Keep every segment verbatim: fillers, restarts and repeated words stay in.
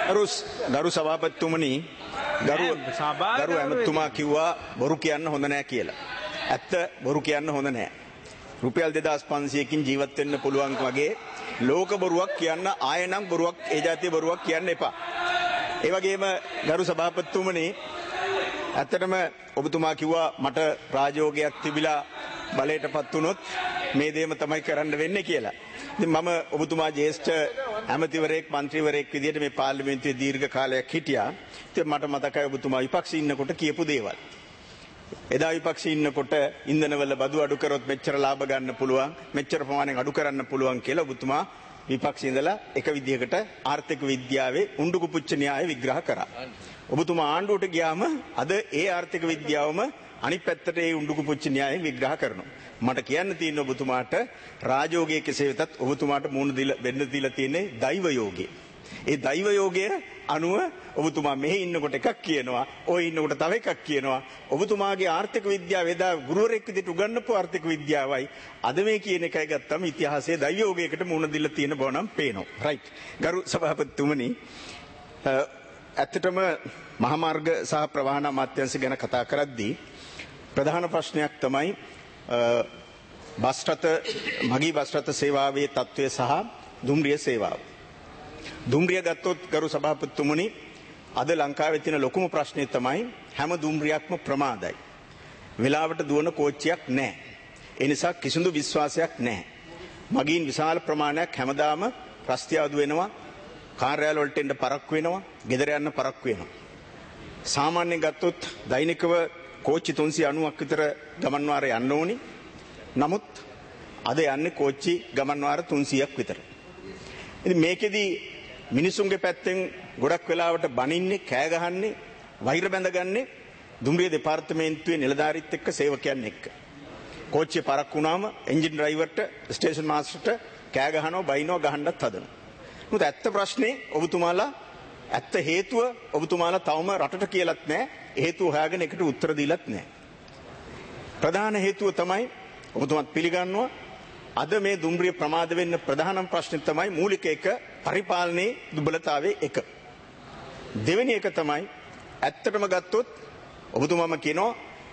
ගරු ගරු සභාපතිතුමනි ගරු ගරු ඇමතුමා කිව්වා බොරු කියන්න හොඳ නෑ කියලා. ඇත්ත බොරු කියන්න හොඳ නෑ. රුපියල් දෙදාස් පන්සියයකින් ජීවත් වෙන්න පුළුවන් වගේ ලෝක බොරුවක් කියන්න ආයෙ නම් බොරුවක් ඒ જાතිය බොරුවක් කියන්න එපා. ඒ වගේම ගරු සභාපතිතුමනි ඇත්තටම ඔබතුමා කිව්වා මට ප්‍රායෝගිකයක් තිබිලා බලයටපත් වුණොත් මේ දේම තමයි කරන්න වෙන්නේ කියලා. ඉතින් මම ඔබතුමා ජ්‍යෙෂ්ඨ ඇමතිවරයෙක් മന്ത്രിවරයෙක් විදිහට මේ පාර්ලිමේන්තුවේ දීර්ඝ කාලයක් හිටියා. ඉතින් මට මතකයි ඔබතුමා විපක්ෂයේ ඉන්නකොට කියපු දේවල්. එදා විපක්ෂයේ ඉන්නකොට ඉන්ධනවල බදු අඩු කරොත් මෙච්චර ලාභ ගන්න පුළුවන්, මෙච්චර ප්‍රමාණයෙන් අඩු කරන්න පුළුවන් කියලා ඔබතුමා විපක්ෂයේ ඉඳලා එක විදිහකට ආර්ථික විද්‍යාවේ උණ්ඩුකුපුච්ච න්‍යාය විග්‍රහ කරා. ඔබතුමා ආණ්ඩුවට ගියාම අද ඒ ආර්ථික විද්‍යාවම අනිත් පැත්තට ඒ උණ්ඩුකුපුච්ච න්‍යාය විග්‍රහ කරනවා. මට කියන්න තියෙන ඔබතුමාට රාජෝගයේ කෙසේ වෙතත් ඔබතුමාට මුණ දීලා වෙන්න දීලා තියෙන්නේ දෛව යෝගය. ඒ දෛව යෝගය අනුව ඔබතුමා මෙහි ඉන්නකොට එකක් කියනවා, ඔය ඉන්නකොට තව එකක් කියනවා. ඔබතුමාගේ ආර්ථික විද්‍යාව එදා ගුරුවරයෙක් විදිහට උගන්වපු ආර්ථික විද්‍යාවයි අද මේ කියන එකයි ගත්තම ඉතිහාසයේ දෛව යෝගයකට මුණ දීලා තියෙන බව නම් පේනවා. රයිට්. ගරු සභාපතිතුමනි ඇත්තටම මහාමාර්ග සහ ප්‍රවාහන අමාත්‍යාංශ ගැන කතා කරද්දී ප්‍රධාන ප්‍රශ්නයක් තමයි බස් රථ මගී බස් රථ සේවාවේ තත්ත්වය සහ දුම්රිය සේවාව. දුම්රිය ගත්තොත් ගරු සභාපතිතුමනි අද ලංකාවේ තියෙන ලොකුම ප්‍රශ්නේ තමයි හැම දුම්රියක්ම ප්‍රමාදයි. වෙලාවට දුවන කෝච්චියක් නැහැ. ඒ නිසා කිසිදු විශ්වාසයක් නැහැ. මගීන් විශාල ප්‍රමාණයක් හැමදාම රස්තියාදු වෙනවා, කාර්යාල වලට එන්න පරක්කු වෙනවා, ගෙදර යන්න පරක්කු වෙනවා. සාමාන්‍යයෙන් ගත්තොත් දෛනිකව කෝච්චි තුන්සිය අනූවක් විතර ගමන් වාර යන්න ඕනි. නමුත් අද යන්නේ කෝච්චි ගමන් වාර තුන්සියයක් විතර. ඉතින් මේකෙදි මිනිසුන්ගේ පැත්තෙන් ගොඩක් වෙලාවට බනින්නේ, කෑ ගහන්නේ, වෛර බැඳගන්නේ දුම්රිය දෙපාර්තමේන්තුවේ නිලධාරීත් එක්ක සේවකයන් එක්ක. කෝච්චිය පරක්කු වුණාම එන්ජින් ඩ්‍රයිවර්ට, ස්ටේෂන් මාස්ටර්ට කෑ ගහනවා, බයිනවා, ගහන්නත් හදනවා. මොකද ඇත්ත ප්‍රශ්නේ ඔබතුමාලා ඇත්ත හේතුව ඔබතුමාලා තවම රටට කියලත් නැහැ. හේතුව හොයාගෙන එකට උත්තර දීලත් නැහැ. ප්‍රධාන හේතුව තමයි ඔබතුමාත් පිළිගන්නවා අද මේ දුම්රිය ප්‍රමාද වෙන්න ප්‍රධානම ප්‍රශ්නේ තමයි මූලික එක පරිපාලනයේ දුබලතාවයේ එක. දෙවෙනි එක තමයි ඇත්තටම ගත්තොත් ඔබතුමාම කියනවා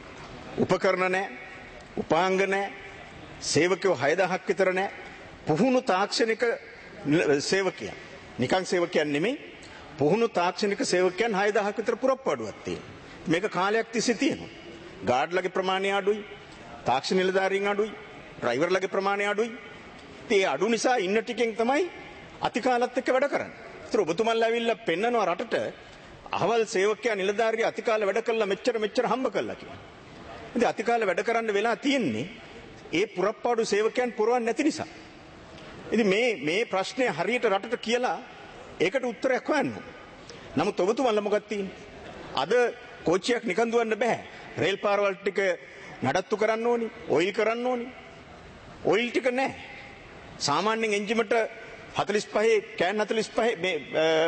උපකරණ නැහැ, උපාංග නැහැ, සේවකයෝ හය දහසක් විතර නැහැ. පුහුණු තාක්ෂණික සේවකයන්, නිකන් සේවකයන් නෙමෙයි, පුහුණු තාක්ෂණික සේවකයන් හය දහසක් විතර පුරප්පාඩුවක් තියෙනවා. මේක කාලයක් තිස්සේ තියෙනවා. ගාඩ්ලගේ ප්‍රමාණය අඩුයි, තාක්ෂණ නිලධාරීන් අඩුයි, ඩ්‍රයිවර්ලගේ ප්‍රමාණය අඩුයි. ඒ අඩු නිසා ඉන්න ටිකෙන් තමයි අතිකාලත් එක්ක වැඩ කරන්නේ. ඒතර ඔබතුමන්ලා ඇවිල්ලා පෙන්නනවා රටට අහවල් සේවකයා නිලධාරියා අතිකාල වැඩ කළා මෙච්චර මෙච්චර හම්බ කළා කියලා. ඉතින් අතිකාල වැඩ කරන්න වෙලා තියෙන්නේ ඒ පුරප්පාඩු සේවකයන් පුරවන්නේ නැති නිසා. ඉතින් මේ මේ ප්‍රශ්නේ හරියට රටට කියලා ඒකට උත්තරයක් හොයන්න. නමුත් ඔබතුමන්ලා මොකක්ද තියෙන්නේ? අද කෝච්චියක් නිකන් දුවන්න බෑ. රේල් පාරවල් ටික නඩත්තු කරන්න ඕනි, ඔයිල් කරන්න ඕනි. ඔයිල් ටික නැහැ. සාමාන්‍යයෙන් එන්ජිමට හතළිස් පහේ කෑන් හතළිස් පහේ මේ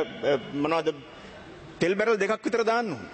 මොනවද තෙල් බැරල් දෙකක් විතර දාන්න ඕන.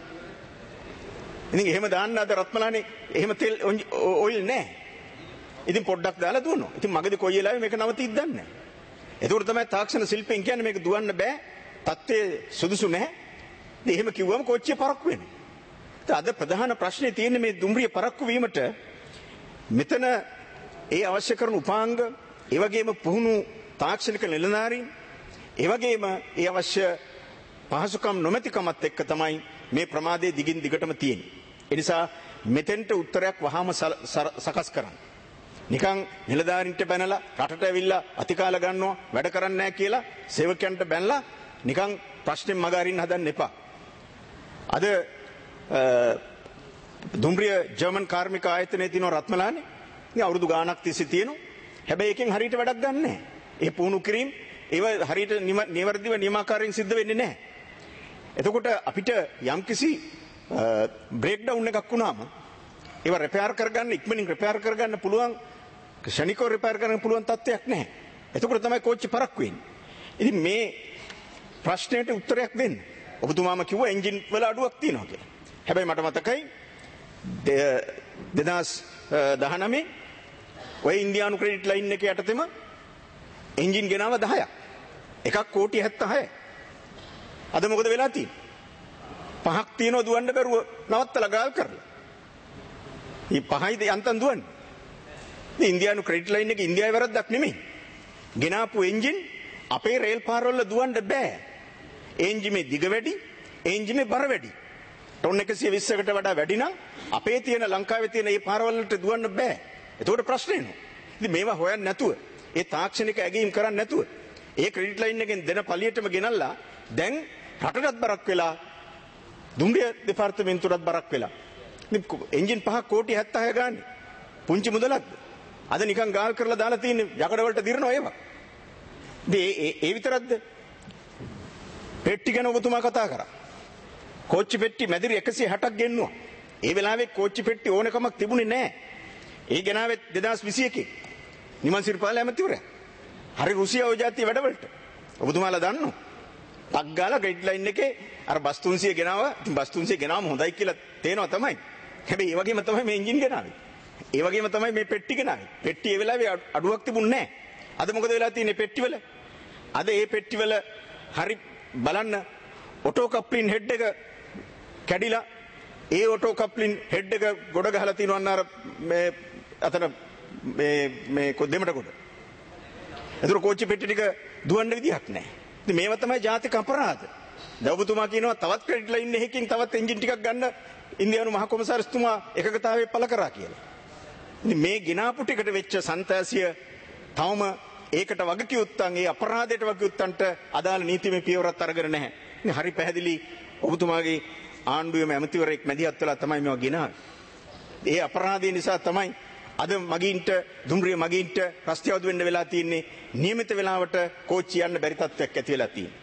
ඉතින් එහෙම දාන්න අද රත්මලානේ එහෙම තෙල් ඔයිල් නැහැ. ඉතින් පොඩ්ඩක් දාලා දුවනවා. ඉතින් මගදී කොයි වෙලාවෙ මේක නවතිද්ද දන්නේ නැහැ. ඒකෝර තමයි තාක්ෂණ ශිල්පීන් කියන්නේ මේක දුවන්න බෑ. තත්ත්වයේ සුදුසු නැහැ. ඉතින් එහෙම කිව්වම කෝච්චිය පරක්කු වෙනවා. ඉතින් අද ප්‍රධාන ප්‍රශ්නේ තියෙන්නේ මේ දුම්රිය පරක්කු වීමට මෙතන ඒ අවශ්‍ය කරන උපාංග, ඒ වගේම පුහුණු තාක්ෂණික නිලධාරීන්, ඒ වගේම ඒ අවශ්‍ය පහසුකම් නොමැතිකමත් එක්ක තමයි මේ ප්‍රමාදයේ දිගින් දිගටම තියෙන්නේ. ඒ නිසා මෙතෙන්ට උත්තරයක් වහාම සකස් කරන්න. නිකන් නිලධාරීන්ට බැනලා රටට ඇවිල්ලා අතිකාල ගන්නවා වැඩ කරන්නේ නැහැ කියලා සේවකයන්ට බැනලා නිකන් ප්‍රශ්නෙන් මග අරින්න හදන්න එපා. අද දුම්රිය ජර්මන් කාර්මික ආයතනයේ තියෙන රත්මලානේ ඉතින් අවුරුදු ගාණක් තිස්සේ තියෙනවා. හැබැයි එකෙන් හරියට වැඩක් ගන්න නැහැ. ඒ පුහුණු කිරීම ඒව හරියට නිවැරදිව නියමාකාරයෙන් සිද්ධ වෙන්නේ නැහැ. එතකොට අපිට යම්කිසි බ්‍රේක් ඩවුන් එකක් වුණාම ඒව රිපෙයාර් කරගන්න ඉක්මනින් රිපෙයාර් කරගන්න පුළුවන්, ක්ෂණිකව රිපෙයාර් කරන්න පුළුවන් තත්ත්වයක් නැහැ. එතකොට තමයි කෝච්චි පරක්කු වෙන්නේ. ඉතින් මේ ප්‍රශ්නෙට උත්තරයක් දෙන්න. ඔබතුමාම කිව්වා එන්ජින් වල අඩුවක් තියෙනවා කියලා. හැබැයි මට මතකයි දෙදාස් දහනවයේ ඔය ඉන්දියානු ක්‍රෙඩිට් ලයින් එක යටතේම එන්ජින් ගෙනාව දහයක්. එකක් කෝටි හැත්තෑ හයයි. අද මොකද වෙලා තියෙන්නේ? පහක් තියෙනවා දුවන්න බැරුව නවත්තලා ගාල් කරලා. මේ පහයිද යන්තම් දුවන්නේ. මේ ඉන්දියානු ක්‍රෙඩිට් ලයින් එක ඉන්දියාවේ වැරද්දක් නෙමෙයි. ගෙනාපු එන්ජින් අපේ රේල් පාරවල දුවන්න බෑ. එන්ජිමේ දිග වැඩි, එන්ජිමේ බර වැඩි. ටොන් එකසිය විස්සකට වඩා වැඩි නම් අපේ තියෙන ලංකාවේ තියෙන මේ පාරවලට දුවන්න බෑ. ඒකට ප්‍රශ්නේ නෝ. ඉතින් මේවා හොයන්න නැතුව, ඒ තාක්ෂණික ඇගීම් කරන්න නැතුව, ඒ ක්‍රෙඩිට් ලයින් එකෙන් දෙන පළියටම ගෙනල්ලා දැන් රටටත් බරක් වෙලා, දුම්රිය දෙපාර්තමේන්තුවටත් බරක් වෙලා. ඉතින් එන්ජින් පහ කෝටි හැත්තෑ ගානේ. පුංචි මුදලක්ද? අද නිකන් ගාල් කරලා දාලා තියෙන්නේ යකඩ වලට දිරනවා ඒවා. ඉතින් ඒ ඒ විතරක්ද? පෙට්ටි ගැන ඔබතුමා කතා කරා. කෝච්චි පෙට්ටි මැදිරි එකසිය හැටක් ගෙන්නුවා. ඒ වෙලාවේ කෝච්චි පෙට්ටි ඕනකමක් තිබුණේ නැහැ. ඒ ගෙනාවේ දෙදාස් විසි එකේ. නිමල් සිරිපාල ඇමතිවරයා. හරි රුසියාව ජාතිය වැඩවලට. ඔබතුමාලා දන්නෝ. ටක් ගාලා ක්‍රෙඩිට් ලයින් එකේ අර බස් තුන්සිය ගෙනාවා. ඉතින් බස් තුන්සිය ගෙනාවම හොඳයි කියලා තේනවා තමයි. හැබැයි ඒ වගේම තමයි මේ එන්ජින් ගෙනාවේ. ඒ වගේම තමයි මේ පෙට්ටි ගෙනාවේ. පෙට්ටි ඒ වෙලාවේ අඩුවක් තිබුණේ නැහැ. අද මොකද වෙලා තියෙන්නේ පෙට්ටිවල? අද ඒ පෙට්ටිවල හරි බලන්න ඔටෝ කප්ලින් හෙඩ් එක කැඩිලා ඒ ඔටෝ කප්ලින් හෙඩ් එක ගොඩ ගහලා තිනවන්න අර මේ අතන මේ මේ දෙමට ගොඩ. ඒතර කෝච්චි පෙට්ටි ටික දුවන්න විදිහක් නැහැ. ඉතින් මේවා තමයි ජාතික අපරාධ. දැන් ඔබතුමා කියනවා තවත් ක්‍රෙඩිට් ලයින් එකකින් තවත් එන්ජින් ටිකක් ගන්න ඉන්දියානු මහ කොමසාරිස්තුමා එකගතාවේ පළ කරා කියලා. ඉතින් මේ ගෙනාපු ටිකට වෙච්ච සන්තෑසිය තවම ඒකට වගකියුත්තන් ඒ අපරාධයට වගකියුත්තන්ට අදාළ නීතිමය පියවරක් අරගෙන නැහැ. ඉතින් හරි පැහැදිලි ඔබතුමාගේ ආණ්ඩුවේම ඇමතිවරයෙක් මැදිහත් වෙලා තමයි මේවා ගෙනාවේ. ඒ අපරාධය නිසා තමයි අද මගින්ට දුම්රිය මගින්ට රස්තියවදු වෙන්න වෙලා තියෙන්නේ. නියමිත වෙලාවට කෝච්චි යන්න බැරි තත්ත්වයක් ඇති වෙලා තියෙනවා.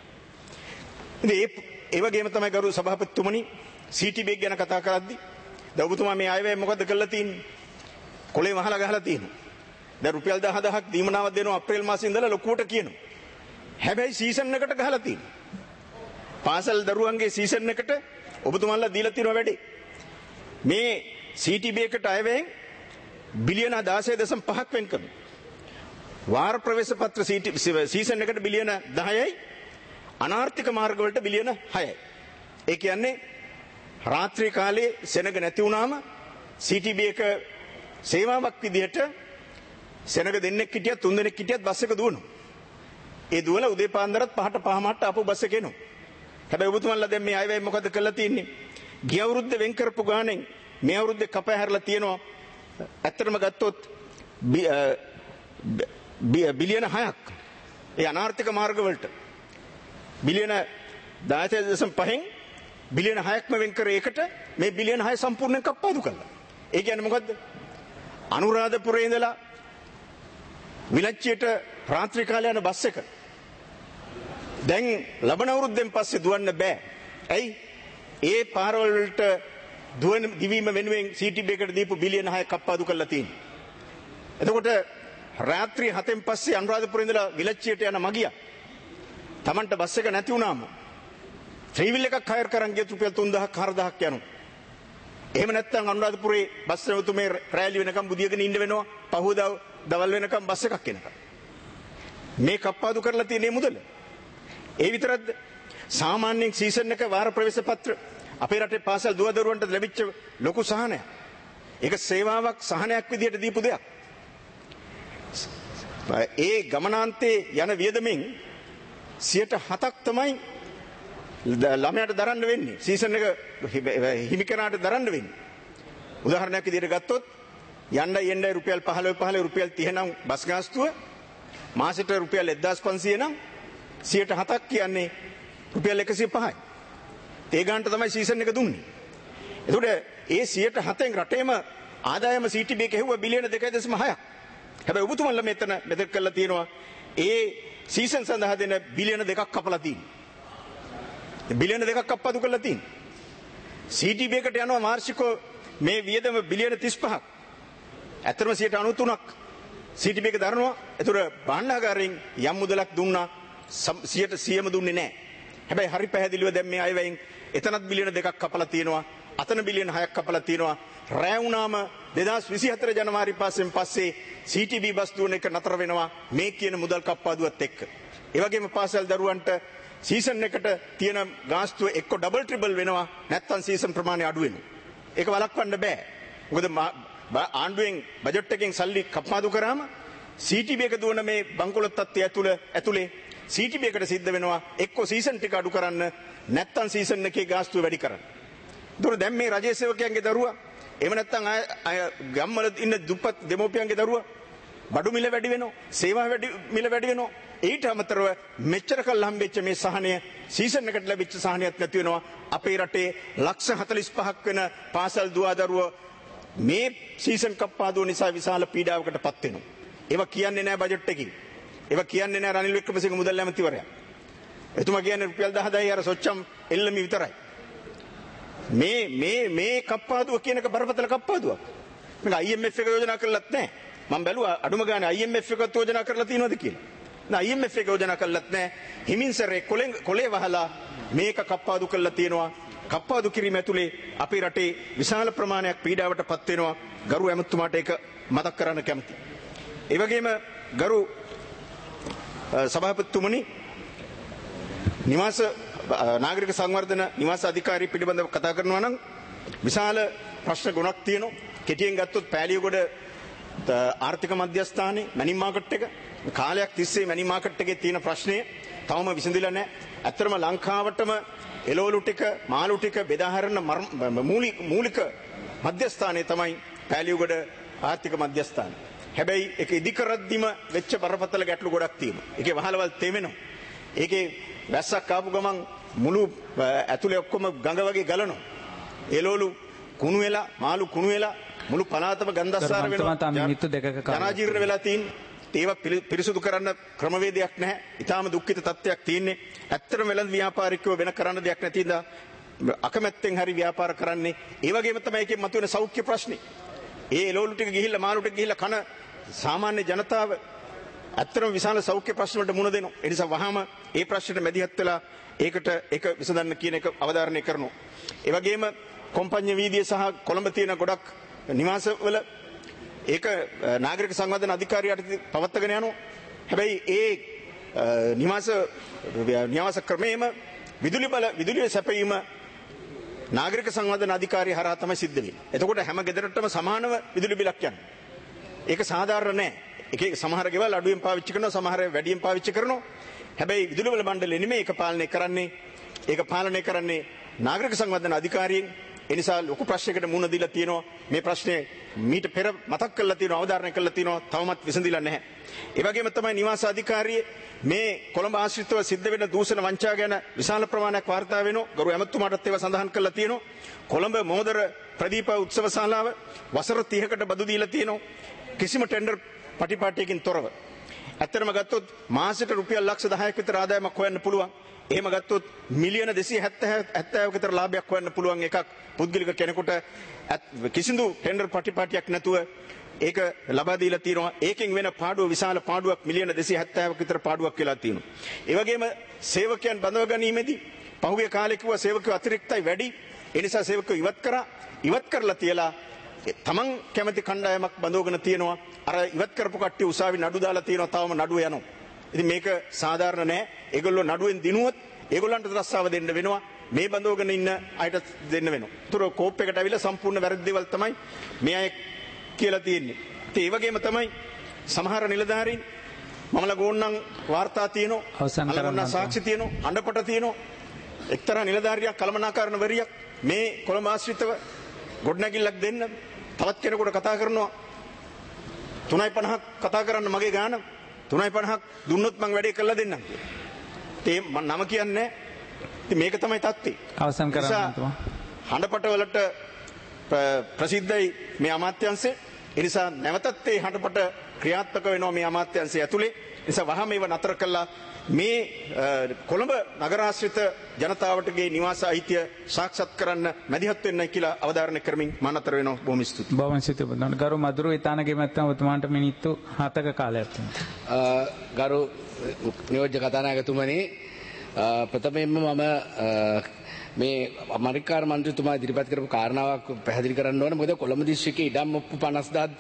ඉතින් ඒ ඒ වගේම තමයි ගරු සභාපතිතුමනි සී ටී බී එක ගැන කතා කරද්දී දැන් ඔබතුමා මේ අයවැය මොකද කරලා තියෙන්නේ? කොලේ වහලා ගහලා තියෙනවා. දැන් රුපියල් දහදහක් දීමනාවක් දෙනවා අප්‍රේල් මාසේ ඉඳලා ලොකුවට කියනවා. හැබැයි සීසන් එකට ගහලා තියෙනවා. පාසල් දරුවන්ගේ සීසන් එකට ඔබතුමාලා දීලා තියෙනවා වැඩි. මේ සී ටී බී එකට අයවැයෙන් බිලියන දාසය දශම පහක් වෙන් කරනවා. වාර ප්‍රවේශ පත්‍ර සීසන් එකට බිලියන දහයයි අනාර්ථික මාර්ග වලට බිලියන හයයි. ඒ කියන්නේ රාත්‍රී කාලේ සෙනග නැති වුණාම සී ටී බී එක සේවාවක් විදිහට සෙනග දෙන්නෙක් හිටියත් තුන් දෙනෙක් හිටියත් බස් එක දුවනවා. ඒ දුවලා උදේ පාන්දරත් පහට පහමාරට ආපහු බස් එක එනවා. හැබැයි ඔබතුමන්ලා දැන් මේ අයවැය මොකද කරලා තියෙන්නේ? ගිය අවුරුද්ද වෙන් කරපු ගාණෙන් මේ අවුරුද්දේ කපා හැරලා තියෙනවා. ඇත්තටම ගත්තොත් බිලියන හයක්. ඒ අනාර්ථික මාර්ග වලට බිලියන දාසය දශම පහෙන් බිලියන හයක්ම වෙන් කර ඒකට මේ බිලියන හය සම්පූර්ණයෙන් කප්පාදු කළා. ඒ කියන්නේ මොකද්ද? අනුරාධපුරේ ඉඳලා විලච්චියට රාත්‍රී කාලේ යන බස් එක දැන් ලබන අවුරුද්දෙන් පස්සේ දුවන්න බෑ. ඇයි? ඒ පාරවල් වලට දුවන දිවීම වෙනුවෙන් සී ටී බී එකට දීපු බිලියන හය කප්පාදු කරලා තියෙනවා. එතකොට රාත්‍රී හතෙන් පස්සේ අනුරාධපුරේ ඉඳලා විලච්චියට යන මගියා Tamanට බස් එක නැති වුණාම ත්‍රිවිල් එකක් හයර් කරන් ගියත් රුපියල් තුන්දහක් හාරදහක් යනවා. එහෙම නැත්නම් අනුරාධපුරේ බස් නැවතුමේ රැලි වෙනකම් බුදියගෙන ඉන්න වෙනවා. පහුවදා දවල් වෙනකම් බස් එකක් එනකම්. මේ කප්පාදු කරලා තියෙන මුදල. ඒ විතරක්ද? සාමාන්‍යයෙන් සීසන් එක වාර ප්‍රවේශ පත්‍ර අපේ රටේ පාසල් දුවදරුවන්ට ලැබිච්ච ලොකු සහනයක්. ඒක සේවාවක් සහනයක් විදියට දීපු දෙයක්. ඒ ගමනාන්තේ යන වියදමෙන් සියයට හතක් තමයි ළමයාට දරන්න වෙන්නේ. සීසන් එක හිමි කෙනාට දරන්න වෙන්නේ. උදාහරණයක් විදියට ගත්තොත් යන්නයි එන්නයි රුපියල් පහළොව පහළොව රුපියල් තිහ නම් බස් ගාස්තුව මාසෙට රුපියල් එක්දාස් පන්සීය නම් සියයට හතක් කියන්නේ රුපියල් එකසිය පහයි. ඒ ගානට තමයි සීසන් එක දුන්නේ. එතකොට ඒ සියයට හතෙන් රටේම ආදායම සී ටී බී එක හෙව්ව බිලියන දෙකයි දශම හයක්. හැබැයි ඔබතුමන්ලා මෙතන මෙතෙක් කරලා තියෙනවා ඒ සීසන් සඳහා දෙන බිලියන දෙකක් කපලා තියෙනවා. බිලියන දෙකක් කප්පාදු කරලා තියෙනවා. සී ටී බී එකට යනවා වාර්ෂිකව මේ වියදම බිලියන තිස් පහක්. ඇත්තටම සියයට අනූතුනක් සී ටී බී එක දරනවා. ඒතර භාණ්ඩාගාරයෙන් යම් මුදලක් දුන්නා සියයට සියයම දුන්නේ නැහැ. හැබැයි හරි පැහැදිලිව දැන් මේ අයවැයෙන් එතනත් බිලියන දෙකක් කපලා තියෙනවා. අතන බිලියන හයක් කපලා තියෙනවා. රැ වුණාම දෙදාස් විසි හතර ජනවාරි පාසෙන් පස්සේ සී ටී බී බස් දුවන එක නතර වෙනවා මේ කියන මුදල් කප්පාදුවත් එක්ක. ඒ වගේම පාසල් දරුවන්ට සීසන් එකට තියෙන ගාස්තුව එක්ක ඩබල් ට්‍රිබල් වෙනවා නැත්නම් සීසන් ප්‍රමාණය අඩු වෙනවා. ඒක වළක්වන්න බෑ. මොකද ආණ්ඩුවෙන් බජට් එකෙන් සල්ලි කප්පාදු කරාම සී ටී බී එක දුවන මේ බංකොලොත් තත්ත්වය ඇතුළ ඇතුලේ සී ටී බී එකට සිද්ධ වෙනවා එක්ක සීසන් ටික අඩු කරන්න නැත්නම් සීසන් එකේ ගාස්තුව වැඩි කරන්න. ඒතකොට දැන් මේ රජයේ සේවකයන්ගේ දරුවා එහෙම නැත්නම් අය ගම්වල ඉන්න දුප්පත් දෙමෝපියන්ගේ දරුවා බඩු මිල වැඩි වෙනවා, සේවා වැඩි මිල වැඩි වෙනවා. ඊට අමතරව මෙච්චර කල් හම්බෙච්ච මේ සහනය සීසන් එකට ලැබිච්ච සහනයක් නැති වෙනවා. අපේ රටේ ලක්ෂ හතළිස් පහක් වෙන පාසල් දුවා දරුවෝ මේ සීසන් කප්පාදුව නිසා විශාල පීඩාවකට පත් වෙනවා. ඒවා කියන්නේ නැහැ බජට් එකකින්. ඒවා කියන්නේ නැහැ රනිල් වික්‍රමසිංහ මුදල් ඇමතිවරයා. එතුමා කියන්නේ රුපියල් දහදහයි අර සොච්චම් එල්ලමි විතරයි. මේ මේ මේ කප්පාදුව කියන එක බරපතල කප්පාදුවක්. මේක ආයි එම් එෆ් එක යෝජනා කරලත් නැහැ. මම බැලුවා අඩුම ගානේ ආයි එම් එෆ් එකත් යෝජනා කරලා තියෙනවද කියලා. නෑ ආයි එම් එෆ් එක යෝජනා කරලත් නැහැ. හිමින්සරේ කොලේ කොලේ වහලා මේක කප්පාදු කරලා තියෙනවා. කප්පාදු කිරීම ඇතුලේ අපේ රටේ විශාල ප්‍රමාණයක් පීඩාවට පත් වෙනවා. ගරු ඇමතුමාට ඒක මතක් කරන්න කැමතියි. ඒ වගේම ගරු සභාපතිතුමනි නිවාස නාගරික සංවර්ධන නිවාස අධිකාරී පිළිබඳව කතා කරනවා නම් විශාල ප්‍රශ්න ගොඩක් තියෙනවා. කෙටියෙන් ගත්තොත් පෑලියගොඩ ආර්ථික මධ්‍යස්ථානයේ මැනි මාකට් එක කාලයක් තිස්සේ මැනි මාකට් එකේ තියෙන ප්‍රශ්නය තවම විසඳිලා නැහැ. ඇත්තටම ලංකාවටම එළවලු ටික මාළු ටික බෙදා හැරෙන මූලික මූලික මධ්‍යස්ථානයේ තමයි පෑලියගොඩ ආර්ථික මධ්‍යස්ථානය. හැබැයි ඒක ඉදි කරද්දිම වෙච්ච බරපතල ගැටලු ගොඩක් තියෙනවා. ඒකේ වහලවල් තෙමෙනවා. ඒකේ වැස්සක් ආපු ගමන් මුළු ඇතුලේ ඔක්කොම ගඟ වගේ ගලනවා. එළවලු කුණු වෙලා මාළු කුණු වෙලා මුළු පළාතම ගන්ධස්සාර වෙනවා. ජනාජීර්ණ වෙලා තියෙන්නේ. ඒවා පිරිසුදු කරන්න ක්‍රමවේදයක් නැහැ. ඊටාම දුක්ඛිත තත්ත්වයක් තියෙන්නේ. ඇත්තටම වෙළඳ ව්‍යාපාරිකයෝ වෙන කරන්න දෙයක් නැති ඉඳා අකමැත්තෙන් හරි ව්‍යාපාර කරන්නේ. ඒ වගේම තමයි එකෙන් මතුවෙන සෞඛ්‍ය ප්‍රශ්නේ. ඒ එළවලු ටික ගිහිල්ලා මාළු ටික ගිහිල්ලා කන සාමාන්‍ය ජනතාව ඇත්තටම විශාල සෞඛ්‍ය ප්‍රශ්න වලට මුහුණ දෙනවා. ඒ නිසා වහාම ඒ ප්‍රශ්නෙට මැදිහත් වෙලා ඒකට ඒක විසඳන්න කියන එක අවධාරණය කරනවා. ඒ වගේම කොම්පඤ්ඤ වීදියේ සහ කොළඹ තියෙන ගොඩක් නිවාසවල ඒක නාගරික සංවර්ධන අධිකාරියට පවත්වාගෙන යනවා. හැබැයි ඒ නිවාස නිවාස ක්‍රමයේම විදුලි බල විදුලිය සැපයීම නාගරික සංවර්ධන අධිකාරිය හරහා තමයි සිද්ධ වෙන්නේ. එතකොට හැම ගෙදරටම සමානව විදුලි බිලක් යනවා. ඒක සාධාරණ නෑ. එක සමහර ගෙවල් අඩුවෙන් පාවිච්චි කරනවා, සමහර වැඩියෙන් පාවිච්චි කරනවා. හැබැයි විදුලි බල මණ්ඩලය නෙමෙයි ඒක පාලනය කරන්නේ. ඒක පාලනය කරන්නේ නාගරික සංවර්ධන අධිකාරියෙන්. ඒ නිසා ලොකු ප්‍රශ්නයකට මුහුණ දීලා තියෙනවා. මේ ප්‍රශ්නේ මීට පෙර මතක් කරලා තියෙනවා, අවධාරණය කරලා තියෙනවා. තවමත් විසඳිලා නැහැ. ඒ වගේම තමයි නිවාස අධිකාරියේ මේ කොළඹ ආශ්‍රිතව සිද්ධ වෙන දූෂණ වංචා ගැන විශාල ප්‍රමාණයක් වාර්තා වෙනවා. ගරු ඇමතුමාටත් ඒවා සඳහන් කරලා තියෙනවා. කොළඹ මොහොදර ප්‍රදීප උත්සව ශාලාව වසර තිහකට බදු දීලා තියෙනවා. කිසිම ටෙන්ඩර් පටිපාටියකින් තොරව. ඇත්තටම ගත්තොත් මාසෙට රුපියල් ලක්ෂ දහයක් විතර ආදායමක් හොයන්න පුළුවන්. එහෙම ගත්තොත් මිලියන දෙසිය හැත්තෑවක විතර ලාභයක් හොයන්න පුළුවන් එකක් පුද්ගලික කෙනෙකුට කිසිදු ටෙන්ඩර් පටිපාටියක් නැතුව ඒක ලබා දීලා තියෙනවා. ඒකෙන් වෙන පාඩුව විශාල පාඩුවක් මිලියන දෙසිය හැත්තෑවක විතර පාඩුවක් වෙලා තියෙනවා. ඒ වගේම සේවකයන් බඳව ගැනීමේදී පහුගිය කාලේ කිව්වා සේවකයෝ අතිරික්තයි වැඩි. ඒ නිසා සේවකයෝ ඉවත් කරා. ඉවත් කරලා තියලා තමන් කැමති කණ්ඩායමක් බඳවගෙන තියෙනවා. අර ඉවත් කරපු කට්ටිය උසාවි නඩු දාලා තියෙනවා. තවම නඩුව යනවා. ඉතින් මේක සාධාරණ නෑ. ඒගොල්ලෝ නඩුවෙන් දිනුවොත් ඒගොල්ලන්ට රස්සාව දෙන්න වෙනවා. මේ බඳවගෙන ඉන්න අයට දෙන්න වෙනවා. ඒතර කෝප් එකට ඇවිල්ලා සම්පූර්ණ වැරදි දේවල් තමයි මේ අය කියලා තියෙන්නේ. ඉතින් ඒ වගේම තමයි සමහර නිලධාරීන් මම ළඟ ඕනනම් වාර්තා තියෙනවා. අවසන් කරන්න සාක්ෂි තියෙනවා. අඬපට තියෙනවා. එක්තරා නිලධාරියක් කළමනාකරණවරියක් මේ කොළඹ ආශ්‍රිතව ගොඩනැගිල්ලක් දෙන්න තවත් කෙනෙකුට කතා කරනවා. තුනයි පනහක් කතා කරන්න මගේ ගාන තුනයි පනහක් දුන්නොත් මං වැඩේ කරලා දෙන්නම් කියලා. ඒ මම නම කියන්නේ. ඉතින් මේක තමයි තත්ත්වය. අවසන් කරන්න. හඬපට වලට ප්‍රසිද්ධයි මේ අමාත්‍යාංශය. ඒ නිසා නැවතත් ඒ හඬපට ක්‍රියාත්මක වෙනවා මේ අමාත්‍යාංශය ඇතුලේ. ඒ නිසා වහම ඒව නතර කළා මේ කොළඹ නගරාශ්‍රිත ජනතාවටගේ නිවාස අයිතිය සාක්ෂාත් කරන්න මැදිහත් වෙන්නයි කියලා අවධාරණය කරමින් මම නතර වෙනවා. බොහොම ස්තුතියි. බොහොම ස්තුතියි පුතණන්. ගරු මధుරු ඊතානගේ මැත්තම ඔතමාන්ට මිනිත්තු හතක කාලයක් තියෙනවා. ගරු නියෝජ්‍ය කතානායකතුමනි, ප්‍රථමයෙන්ම මම මේ අමරිකානු මන්ත්‍රීතුමා ඉදිරිපත් කරපු කාරණාවක් පැහැදිලි කරන්න ඕන. මොකද කොළඹ දිස්ත්‍රික්කයේ ඉඩම් ඔප්පු පනස් දාහක්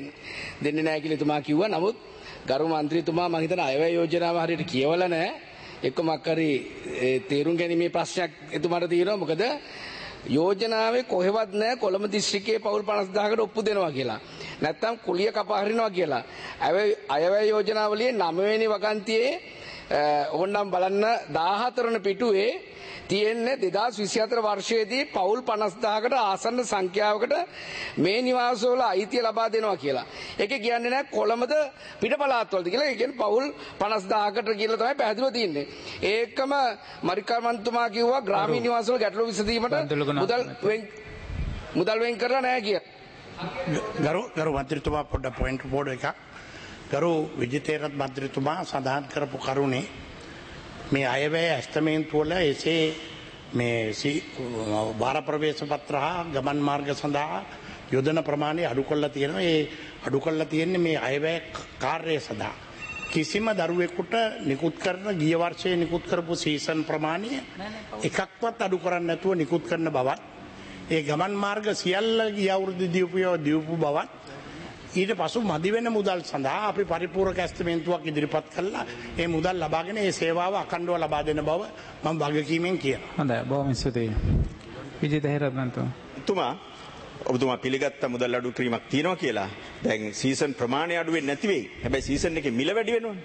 දෙන්නේ නැහැ කියලා එතුමා කිව්වා. නමුත් ගරු මන්ත්‍රීතුමා මම හිතන අයවැය යෝජනාව හරියට කියවලා නැහැ. එක්ක මක්කරි තේරුම් ගැනීමේ ප්‍රශ්නයක් එතුමාට තියෙනවා. මොකද යෝජනාවේ කොහෙවත් නැහැ කොළඹ දිස්ත්‍රික්කයේ පවුල් පනස් දහසකට ඔප්පු දෙනවා කියලා. නැත්තම් කුලිය කපා හරිනවා කියලා. අයවැය යෝජනාවලියේ නව වෙනි වගන්තියේ ඕනනම් බලන්න දාහතර වෙනි පිටුවේ තියෙන්නේ දෙදාස් විසිහතර වර්ෂයේදී පවුල් පනස් දහසකට ආසන්න සංඛ්‍යාවකට මේ නිවාසවල අයිතිය ලබා දෙනවා කියලා. ඒකේ කියන්නේ නැහැ කොළඹද පිටපළාත්වලද කියලා. ඒ කියන්නේ පවුල් පනස් දහසකට කියලා තමයි පැහැදිලිව තියෙන්නේ. ඒකම මරිකා මන්තුමා කිව්වා ග්‍රාමීණ නිවාසවල ගැටලු විසඳීමට මුදල් වෙන් මුදල් වෙන් කරලා නැහැ කියලා. ගරු ගරු මන්ත්‍රීතුමා පොඩ්ඩක් පොයින්ට් බෝඩ් එකක්. ගරු විජිතේරත් මන්ත්‍රීතුමා සඳහන් කරපු කරුණේ මේ අයවැය ඇස්තමේන්තු වල එසේ මේ වාර ප්‍රවේශ පත්‍ර හා ගමන් මාර්ග සඳහා යොදන ප්‍රමාණය අඩු කරලා තියෙනවා. ඒ අඩු කරලා තියෙන්නේ මේ අයවැය කාර්යය සඳහා. කිසිම දරුවෙකුට නිකුත් කරන ගිය වර්ෂයේ නිකුත් කරපු සීසන් ප්‍රමාණය එකක්වත් අඩු කරන්නේ නැතුව නිකුත් කරන බවත්, ඒ ගමන් මාර්ග සියල්ල ගිය අවුරුදු දීපුව දීපු බවත්, ඊට පසු මදි වෙන මුදල් සඳහා අපි පරිපූර්ණක ඇස්තමේන්තුවක් ඉදිරිපත් කළා. ඒ මුදල් ලබාගෙන ඒ සේවාව අඛණ්ඩව ලබා දෙන බව මම වගකීමෙන් කියනවා. හොඳයි, බොහොම ස්තුතියි. විජිත හේරත්නතුමා. තුමා ඔබතුමා පිළිගත්ත මුදල් අඩු කිරීමක් තියෙනවා කියලා. දැන් සීසන් ප්‍රමාණය අඩු වෙන්නේ නැති වෙයි. හැබැයි සීසන් එකේ මිල වැඩි වෙනවනේ.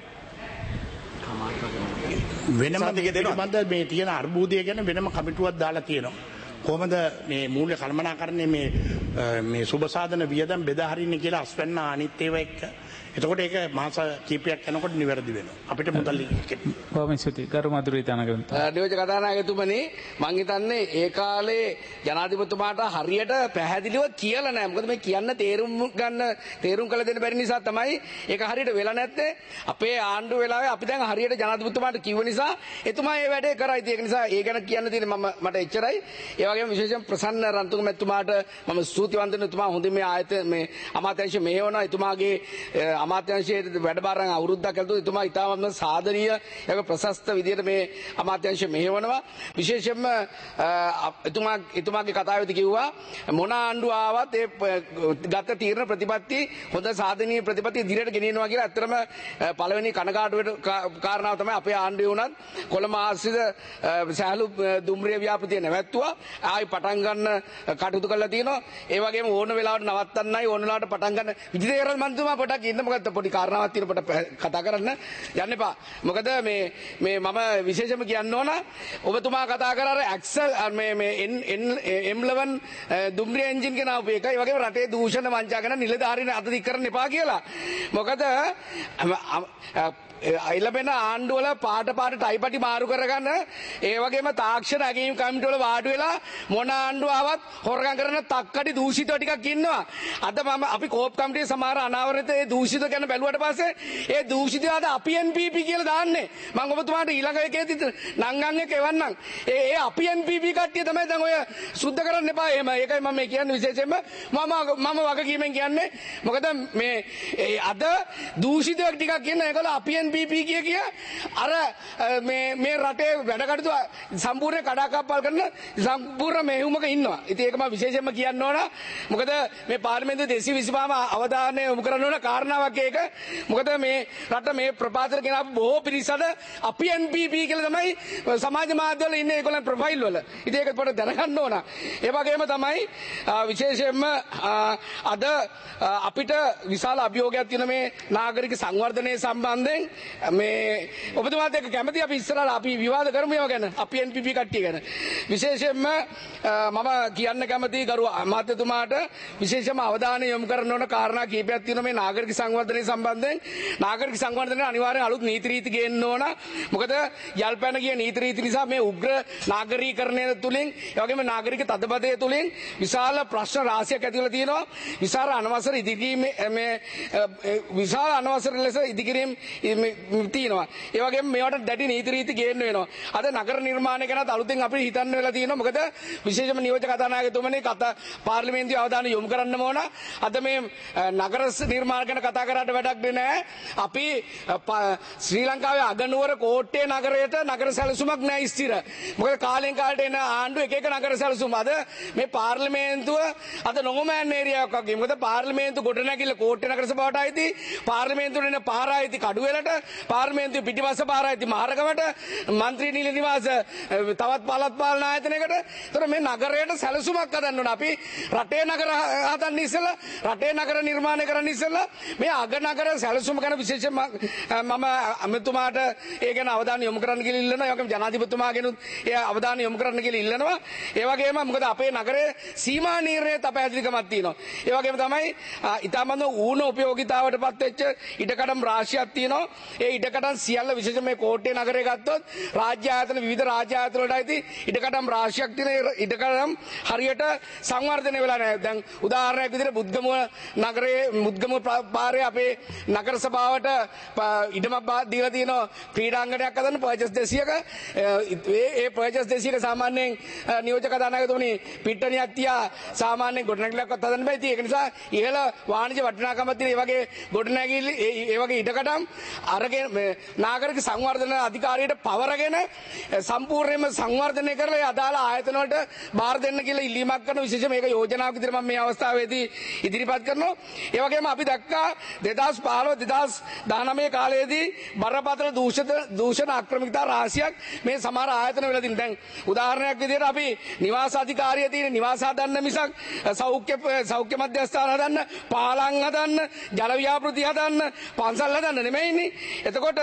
වෙනම පිළිබඳ මේ තියෙන අර්බුදය ගැන වෙනම කමිටුවක් දාලා තියෙනවා. කොහොමද මේ මූල්‍ය කළමනාකරණය මේ මේ සුබ සාධන වියදම් බෙදා හරින්නේ කියලා අස්වැන්න අනිත් ඒවා එක්ක. එතකොට ඒක මාස කීපයක් යනකොට නිවැරදි වෙනවා. අපිට මුදල් බොහොම ස්තුතියි. කරු මధుරී තනගන්ත. නියෝජ්‍ය කතානායකතුමනි මම හිතන්නේ ඒ කාලේ ජනාධිපතිතුමාට හරියට පැහැදිලිව කියලා නැහැ. මොකද මේ කියන්න තේරුම් ගන්න තේරුම් කළ දෙන්න බැරි නිසා තමයි ඒක හරියට වෙලා නැත්තේ. අපේ ආණ්ඩුව වෙලාවේ අපි දැන් හරියට ජනාධිපතිතුමාට කිව්ව නිසා එතුමා මේ වැඩේ කරා. ඒක නිසා ඒ ගැන කියන්න තියෙන්නේ මම මට එච්චරයි. ඒ වගේම විශේෂයෙන් ප්‍රසන්න රන්තුංග මැතිතුමාට මම ස්තුතිවන්ත වෙනවා. එතුමා හොඳින් මේ ආයත මේ අමාත්‍යාංශ මෙහෙවනවා. එතුමාගේ අමාත්‍යාංශයේ වැඩබාරන් අවුරුද්දක් ඇතුළත එතුමා ඉතාමත්ම සාධනීය ඒක ප්‍රශස්ත විදියට මේ අමාත්‍යාංශය මෙහෙවනවා. විශේෂයෙන්ම එතුමා එතුමාගේ කතාවේදී කිව්වා මොන ආණ්ඩුව ආවත් ඒ ගත තීරණ ප්‍රතිපත්ති හොඳ සාධනීය ප්‍රතිපත්ති ඉදිරියට ගෙනියනවා කියලා. ඇත්තටම පළවෙනි කනගාටුවට කාරණාව තමයි අපේ ආණ්ඩුවේ උනත් කොළඹ ආශ්‍රිත සෑහළු දුම්රිය ව්‍යාපෘතිය නැවැත්තුවා. ආයි පටන් ගන්න කටයුතු කරලා තියෙනවා. ඒ වගේම ඕන වෙලාවට නවත්තන්නයි ඕන වෙලාවට පටන් ගන්න විජිතේරල් මන්තුමා පොඩක් ඉන්න. මොකද පොඩි කාරණාවක් තියෙන පොඩ කතා කරන්න යන්න එපා. මොකද මේ මේ මම විශේෂයෙන්ම කියන්න ඕන ඔබතුමා කතා කරා අර ඇක්සල් මේ මේ එම් ඉලෙවන් දුම්රිය එන්ජින් ගෙන ආපු එක. ඒ වගේම රටේ දූෂණ වංචා ගැන නිලධාරීන් අත දික් කරන්න එපා කියලා. මොකද ඉලබෙන ආණ්ඩුවල පාට පාට ටයිපටි මාරු කරගන්න ඒ වගේම තාක්ෂණ ඇගීම් කමිටුවල වාඩි වෙලා මොන ආණ්ඩුවාවත් හොරගම් කරන තක්කඩි දූෂිතව ටිකක් ඉන්නවා. අද මම අපි කෝප් කමිටුවේ සමහර අනාවරණිත ඒ දූෂිත ගැන බැලුවට පස්සේ ඒ දූෂිතය අද අපි එන් පී පී කියලා දාන්නේ. මම ඔබතුමාට ඊළඟ එකේදී නංගන් එක එවන්නම්. ඒ ඒ අපි එන් පී පී කට්ටිය තමයි දැන් ඔය සුද්ධ කරන්න එපා. එහෙම ඒකයි මම මේ කියන්නේ විශේෂයෙන්ම මම මම වගකීමෙන් කියන්නේ. මොකද මේ අද දූෂිතව ටිකක් ඉන්න ඒගොල්ලෝ අපි එන් පී පී කිය කිය අර මේ මේ රටේ වැඩ කටයුතු සම්පූර්ණ කඩාකප්පල් කරන සම්පූර්ණ මෙහෙයුමක ඉන්නවා. ඉතින් ඒක මම විශේෂයෙන්ම කියන්න ඕන. මොකද මේ පාර්ලිමේන්තුවේ දෙසිය විසිපහම අවධානය යොමු කරන්න ඕන කාරණාවක් ඒක. මොකද මේ රට මේ ප්‍රපාතර ගෙනාපු බොහෝ පිරිසට අපි එන් පී පී කියලා තමයි සමාජ මාධ්‍යවල ඉන්නේ ඒගොල්ලන් ප්‍රොෆයිල් වල. ඉතින් ඒක පොඩ්ඩක් දැනගන්න ඕන. ඒ වගේම තමයි විශේෂයෙන්ම අද අපිට විශාල අභියෝගයක් තියෙන මේ නාගරික සංවර්ධනය සම්බන්ධයෙන් මේ ඔබතුමාත් එක්ක කැමති අපි ඉස්සරහට අපි විවාද කරමු ඒවා ගැන අපි එන් පී පී කට්ටිය ගැන. විශේෂයෙන්ම මම කියන්න කැමති ගරු අමාත්‍යතුමාට විශේෂම අවධානය යොමු කරන්න ඕන කාරණා කීපයක් තියෙනවා මේ නාගරික සංවර්ධනය සම්බන්ධයෙන්. නාගරික සංවර්ධනයේ අනිවාර්යෙන් අලුත් නීති රීති ගේන්න ඕන. මොකද යල්පැන ගිය නීති රීති නිසා මේ උග්‍ර නාගරීකරණය තුලින් ඒ වගේම නාගරික තදබදය තුලින් විශාල ප්‍රශ්න රාශියක් ඇති වෙලා තියෙනවා. විශාල අනවසර ඉදිකිරීම මේ විශාල අනවසර ලෙස ඉදිකිරීම තියෙනවා. ඒ වගේම මේවට දැඩි නීති රීති ගේන්න වෙනවා. අද නගර නිර්මාණය ගැන අලුතෙන් අපිට හිතන්න වෙලා තියෙනවා. මොකද විශේෂම නියෝජ්‍ය කතානායකතුමනි කතා පාර්ලිමේන්තුවේ අවධානය යොමු කරන්න ඕන. අද මේ නගර නිර්මාණ ගැන කතා කරාට වැඩක් නෑ. අපි ශ්‍රී ලංකාවේ අගනුවර කෝට්ටේ නගරයට නගර සැලසුමක් නෑ ස්ථිර. මොකද කාලෙන් කාලට එන ආණ්ඩුව එක එක නගර සැලසුම්. අද මේ පාර්ලිමේන්තුව අද නොමෑන් ඒරියාවක් වගේ. මොකද පාර්ලිමේන්තුව ගොඩනැගිල්ල කෝට්ටේ නගර සභාවට අයිති, පාර්ලිමේන්තුවේ එන පාර අයිති කඩුවෙලට, පාර්ලිමේන්තුවේ පිටිපස්ස පාර අයිති මහරගමට, මන්ත්‍රී නිල නිවාස තවත් පළාත් පාලන ආයතනයකට. ඒතර මේ නගරයට සැලසුමක් හදන්න ඕන. අපි රටේ නගර හදන්න ඉස්සෙල්ලා, රටේ නගර නිර්මාණය කරන්න ඉස්සෙල්ලා මේ අග නගර සැලසුම ගැන විශේෂයෙන්ම මම අමතුමාට ඒ ගැන අවධානය යොමු කරන්න කියලා ඉල්ලනවා. ඒ වගේම ජනාධිපතිතුමාගෙනුත් ඒ අවධානය යොමු කරන්න කියලා ඉල්ලනවා. ඒ වගේම මොකද අපේ නගරයේ සීමා නිර්ණයත් අපහැදිලිකමක් තියෙනවා. ඒ වගේම තමයි ඊටමද ඌන උපයෝගීතාවට පත් වෙච්ච ඉඩකඩම් රාශියක් තියෙනවා. ඒ ඉඩකඩම් සියල්ල විශේෂයෙන් මේ කෝට්ටේ නගරේ ගත්තොත් රාජ්‍ය ආයතන විවිධ රාජ්‍ය ආයතන වලට අයිති ඉඩකඩම් රාශියක් තියෙන ඉඩකඩම් හරියට සංවර්ධනය වෙලා නැහැ. දැන් උදාහරණයක් විදිහට බුද්ධගම නගරයේ මුද්ගම පාරේ අපේ නගර සභාවට ඉඩමක් දීලා තියෙනවා ක්‍රීඩාංගණයක් හදන්න පර්චස් දෙසීයක. ඒ ඒ පර්චස් දෙසීයක සාමාන්‍යයෙන් නියෝජක කතානායකතුමනි පිට්ටනියක් තියා සාමාන්‍යයෙන් ගොඩනැගිල්ලක්වත් හදන්න බෑ. ඒක නිසා ඉහළ වාණිජ වටිනාකමක් තියෙන මේ වගේ ගොඩනැගිලි ඒ වගේ ඉඩකඩම් අරගෙන නාගරික සංවර්ධන අධිකාරියට පවරගෙන සම්පූර්ණයෙන්ම සංවර්ධනය කරලා ඒ අදාළ ආයතන වලට බාර දෙන්න කියලා ඉල්ලීමක් කරන විශේෂ මේක යෝජනාවක් විදිහට මම මේ අවස්ථාවේදී ඉදිරිපත් කරනවා. ඒ වගේම අපි දැක්කා දෙදාස් පහළොව දෙදාස් දහනවය කාලයේදී බරපතල දූෂිත දූෂණ ආක්‍රමිකතා රාශියක් මේ සමහර ආයතන වල තියෙන. දැන් උදාහරණයක් විදිහට අපි නිවාස අධිකාරිය තියෙන නිවාස හදන්න මිසක් සෞඛ්‍ය සෞඛ්‍ය මධ්‍යස්ථාන හදන්න, පාලම් හදන්න, ජල ව්‍යාපෘති හදන්න, පන්සල් හදන්න නෙමෙයිනේ. එතකොට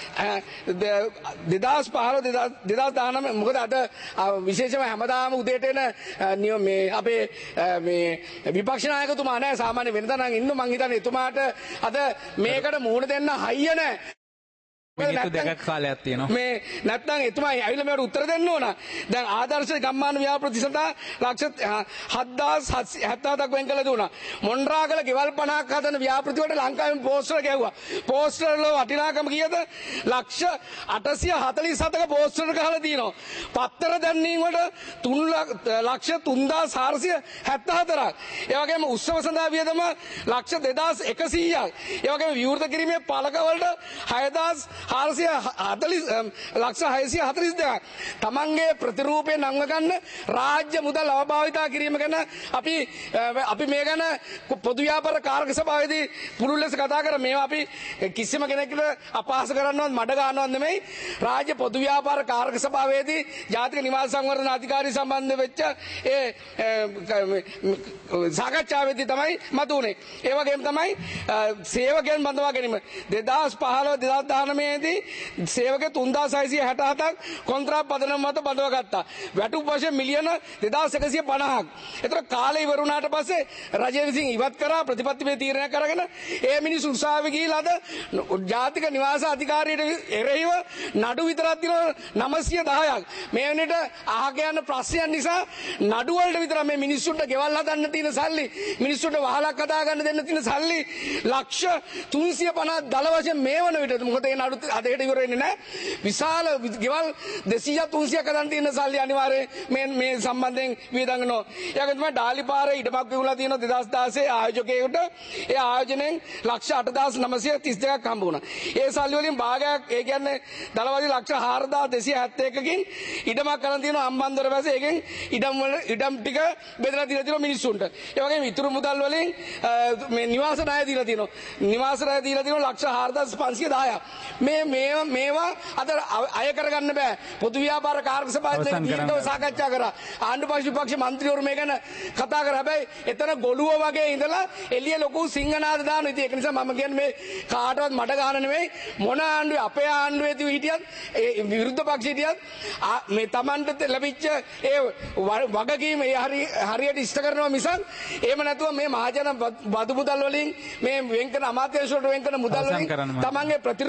දෙදාස් පහළොව දෙදාස් දහනවය මොකද අද විශේෂම හැමදාම උදේට එන මේ අපේ මේ විපක්ෂ නායකතුමා නෑ. සාමාන්‍ය වෙනදා නම් ඉන්න මං හිතන්නේ එතුමාට අද මේකට මුහුණ දෙන්න හයිය නෑ. මිනිත්තු දෙකක් කාලයක් තියෙනවා. මේ නැත්නම් එතුමා ඇවිල්ලා මේකට උත්තර දෙන්න ඕන. දැන් ආදර්ශ ගම්මාන ව්‍යාපෘති සඳහා ලක්ෂ හත්දාස් හැත්තෑවක වෙන් කළ දුන්නා. මොන්රාගල ගෙවල් පනහක් හදන ව්‍යාපෘති වලට ලංකාවෙන් පෝස්ටර් ගැහුවා. පෝස්ටර් වල වටිනාකම කීයද? ලක්ෂ අටසිය හතළිස් හතක පෝස්ටර් ගහලා තියෙනවා. පත්තර දැන්වීම වලට ලක්ෂ තුන්දාස් හාරසිය හැත්තෑහතරක්. ඒ වගේම උත්සව සඳහා වියදම ලක්ෂ දෙදාස් එකසීයක්. ඒ වගේම විවෘත කිරීමේ පළක වලට හයදාස් හාරසිය හතළිස් ලක්ෂ හයසිය හතළිස් දෙකක්. තමන්ගේ ප්‍රතිරූපය නංව ගන්න රාජ්‍ය මුදල් අවභාවිතා කිරීම ගැන අපි අපි මේ ගැන පොදු ව්‍යාපාර කාරක සභාවේදී පුළුල් ලෙස කතා කර මේවා අපි කිසිම කෙනෙකුට අපහාස කරන්නවත් මඩ ගන්නවත් නෙමෙයි. රාජ්‍ය පොදු ව්‍යාපාර කාරක සභාවේදී ජාතික නිවාස සංවර්ධන අධිකාරිය සම්බන්ධ වෙච්ච ඒ සාකච්ඡාවේදී තමයි මතුනේ. ඒ වගේම තමයි සේවකයන් බඳවා ගැනීම දෙදාස් පහළොව දෙදාස් දහනවය සේවක තුන්දාස් හයසිය හැටහතක් කොන්ත්‍රාත් පදනම මත බඳවාගත්තා. වැටුප් වශයෙන් මිලියන දෙදාස් එකසිය පනහක්. ඒතර කාලේ ඉවර වුණාට පස්සේ රජය විසින් ඉවත් කරා ප්‍රතිපත්තිමය තීරණයක් අරගෙන ඒ මිනිස්සු උසාවියේ ගිහිලා අද ජාතික නිවාස අධිකාරියට එරෙහිව නඩු විතරක් දිනවා නවසිය දහයක්. මේ වෙනට අහක යන ප්‍රශ්නයන් නිසා නඩු වලට විතර මේ මිනිස්සුන්ට ගෙවල් හදන්න තියෙන සල්ලි, මිනිස්සුන්ට වහලක් හදා ගන්න දෙන්න තියෙන සල්ලි ලක්ෂ තුන්සිය පනහක් දල වශයෙන් මේ වන විට මොකද ඒ නඩු අදහෙට ඉවර වෙන්නේ නැහැ. විශාල ගෙවල් දෙසීයක් තුන්සියක් හදන්න තියෙන සල්ලි අනිවාර්යයෙන් මේ මේ සම්බන්ධයෙන් වියදම්නවා. ඒකෙන් තමයි ඩාලිපාරේ ඉඩමක් විකුණලා තියෙනවා දෙදාස් දාසය ආයෝජකයෙකුට. ඒ ආයෝජනයෙන් ලක්ෂ අටදාස් නවසිය තිස් දෙකක් හම්බ වුණා. ඒ සල්ලි වලින් භාගයක් ඒ කියන්නේ දලවදී ලක්ෂ හාරදාස් දෙසිය හැත්තෑ එකකින් ඉඩමක් කරන් තියෙනවා අම්බන්දොර වැසේ. ඒකෙන් ඉඩම් වල ඉඩම් ටික බෙදලා දීලා තියෙනවා මිනිස්සුන්ට. ඒ වගේම ඉතුරු මුදල් වලින් මේ නිවාස ණය දීලා තියෙනවා. නිවාස ණය දීලා තියෙනවා ලක්ෂ හාරදාස් පන්සිය දහයක්. මේ මේ මේවා අද අය කරගන්න බෑ. පොදු ව්‍යාපාර කාර්ය සභාවේ දීර්ඝව සාකච්ඡා කරා. ආණ්ඩු පක්ෂ විපක්ෂ මන්ත්‍රීවරු මේ ගැන කතා කරා. හැබැයි එතන ගොළුව වගේ ඉඳලා එළිය ලොකු සිංහනාද දානවා. ඉතින් ඒක නිසා මම කියන්නේ මේ කාටවත් මඩ ගන්න නෙමෙයි. මොන ආණ්ඩුවේ අපේ ආණ්ඩුවේදී හිටියත් ඒ විරුද්ධ පක්ෂ හිටියත් මේ Tamanට ලැබිච්ච ඒ වගකීම ඒ හරි හරියට ඉෂ්ට කරනවා මිසක් එහෙම නැතුව මේ මහජන බදු මුදල් වලින් මේ වෙන් කරන අමාත්‍යාංශ වලට වෙන් කරන මුදල් වලින් Tamanගේ ප්‍රතිරූපේ නංග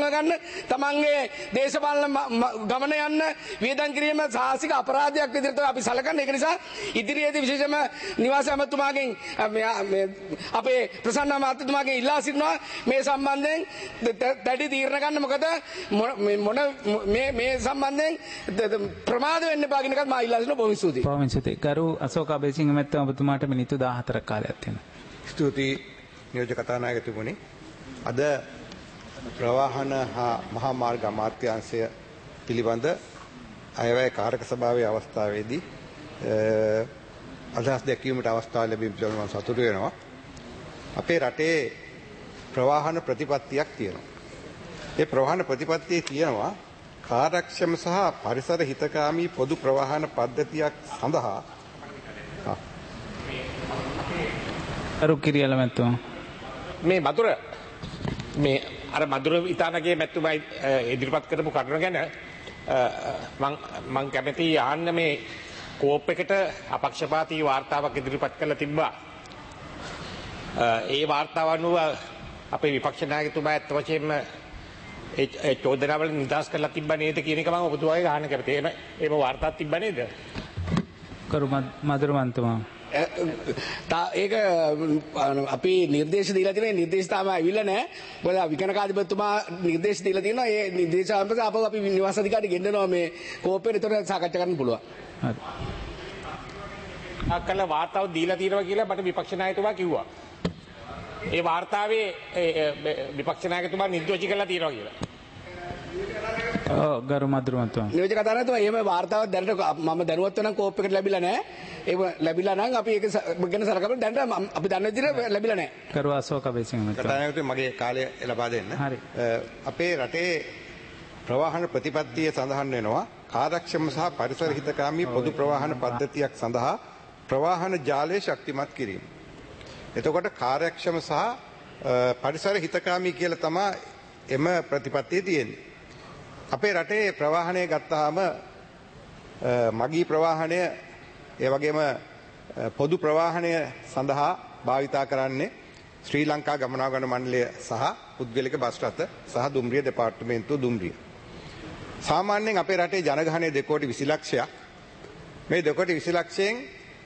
හඳුනා ගන්න තමන්ගේ දේශපාලන ගමන යන්න වියදම් කිරීම සාහසික අපරාධයක් විදිහට අපි සලකන්නේ. ඒක නිසා ඉදිරියේදී විශේෂම නිවාස ඇමතුමාගෙන් අපේ ප්‍රසන්න මහත්මයාගෙන් ඉල්ලා සිටිනවා මේ සම්බන්ධයෙන් දැඩි තීරණ ගන්න. මොකද මොන මේ මේ සම්බන්ධයෙන් ප්‍රමාද වෙන්න එපා කියන එකත් මා ඉල්ලා සිටිනවා. බොහොම ස්තුතියි. බොහොම ස්තුතියි. ගරු අශෝක අබේසිංහ මහත්මයා ඔබතුමාට මිනිත්තු දාහතරක් කාලයක් තියෙනවා. ස්තුතියි නියෝජ්‍ය කතානායකතුමනි. අද ප්‍රවාහන හා මහා මාර්ග අමාත්‍යාංශය පිළිබඳ අයවැය කාරක සභාවේ අවස්ථාවේදී අදහස් දැක්වීමට අවස්ථාව ලැබීම පිළිබඳව මම සතුටු වෙනවා. අපේ රටේ ප්‍රවාහන ප්‍රතිපත්තියක් තියෙනවා. ඒ ප්‍රවාහන ප්‍රතිපත්තියේ තියෙනවා කාර්යක්ෂම සහ පරිසර හිතකාමී පොදු ප්‍රවාහන පද්ධතියක් සඳහා අරු කිරියල මැතිතුමා මේ මధుර මේ අර මధుර ඉතානගේ මැතිතුමයි ඉදිරිපත් කරපු කරුණ ගැන මම මම කැමති ආන්න මේ කෝප් එකට අපක්ෂපාතී වාර්තාවක් ඉදිරිපත් කරලා තිබ්බා. ඒ වාර්තාව අනුව අපේ විපක්ෂ නායකතුමා ඇත්ත වශයෙන්ම ඒ චෝදනාවල නිදහස් කරලා තිබ්බා නේද කියන එක මම ඔබතුමාගේ අහන්න කැමතියි. එහෙම එහෙම වාර්තාවක් තිබ්බා නේද? කරු මధుර මන්තුමා ඒක අපි නිර්දේශ දීලා තියෙනවා. නිර්දේශ තාම ඇවිල්ලා නැහැ. මොකද විකනකාධිපතිතුමා නිර්දේශ දීලා තියෙනවා. ඒ නිර්දේශ අනුව අපව අපි නිවාස අධිකාරියට ගෙන්නනවා මේ කෝප්පේට. ඒතර සාකච්ඡා කරන්න පුළුවන්. හරි. අකල වාර්තාව දීලා තියෙනවා කියලා මට විපක්ෂ නායකතුමා කිව්වා. ඒ වාර්තාවේ විපක්ෂ නායකතුමා නිර්දෝෂී කරලා තියෙනවා කියලා. ඔව් ගරු මధుර මන්තුමා. නියෝජ්‍ය කතානායකතුමා එහෙම වාර්තාවක් දැනට මම දැනුවත් වෙනම් කෝප් එකට ලැබිලා නැහැ. ඒක ලැබිලා නම් අපි ඒක ගැන සලකමු. දැනට අපි දන්න විදිහට ලැබිලා නැහැ. කරු අශෝක අබේසිංහ මහත්මයා. කතානායකතුමා මගේ කාලය ලබා දෙන්න. හරි. අපේ රටේ ප්‍රවාහන ප්‍රතිපත්තියේ සඳහන් වෙනවා කාර්යක්ෂම සහ පරිසර හිතකාමී පොදු ප්‍රවාහන පද්ධතියක් සඳහා ප්‍රවාහන ජාලය ශක්තිමත් කිරීම. එතකොට කාර්යක්ෂම සහ පරිසර හිතකාමී කියලා තමයි එම ප්‍රතිපත්තියේ තියෙන්නේ. අපේ රටේ ප්‍රවාහනය ගත්තාම මගී ප්‍රවාහනය ඒ වගේම පොදු ප්‍රවාහනය සඳහා භාවිතා කරන්නේ ශ්‍රී ලංකා ගමනාගමන මණ්ඩලය සහ පුද්ගලික බස් රථ සහ දුම්රිය දෙපාර්තමේන්තුව දුම්රිය. සාමාන්‍යයෙන් අපේ රටේ ජනගහනය දෙකෝටි විසි ලක්ෂයක්. මේ දෙකෝටි විසි ලක්ෂයෙන්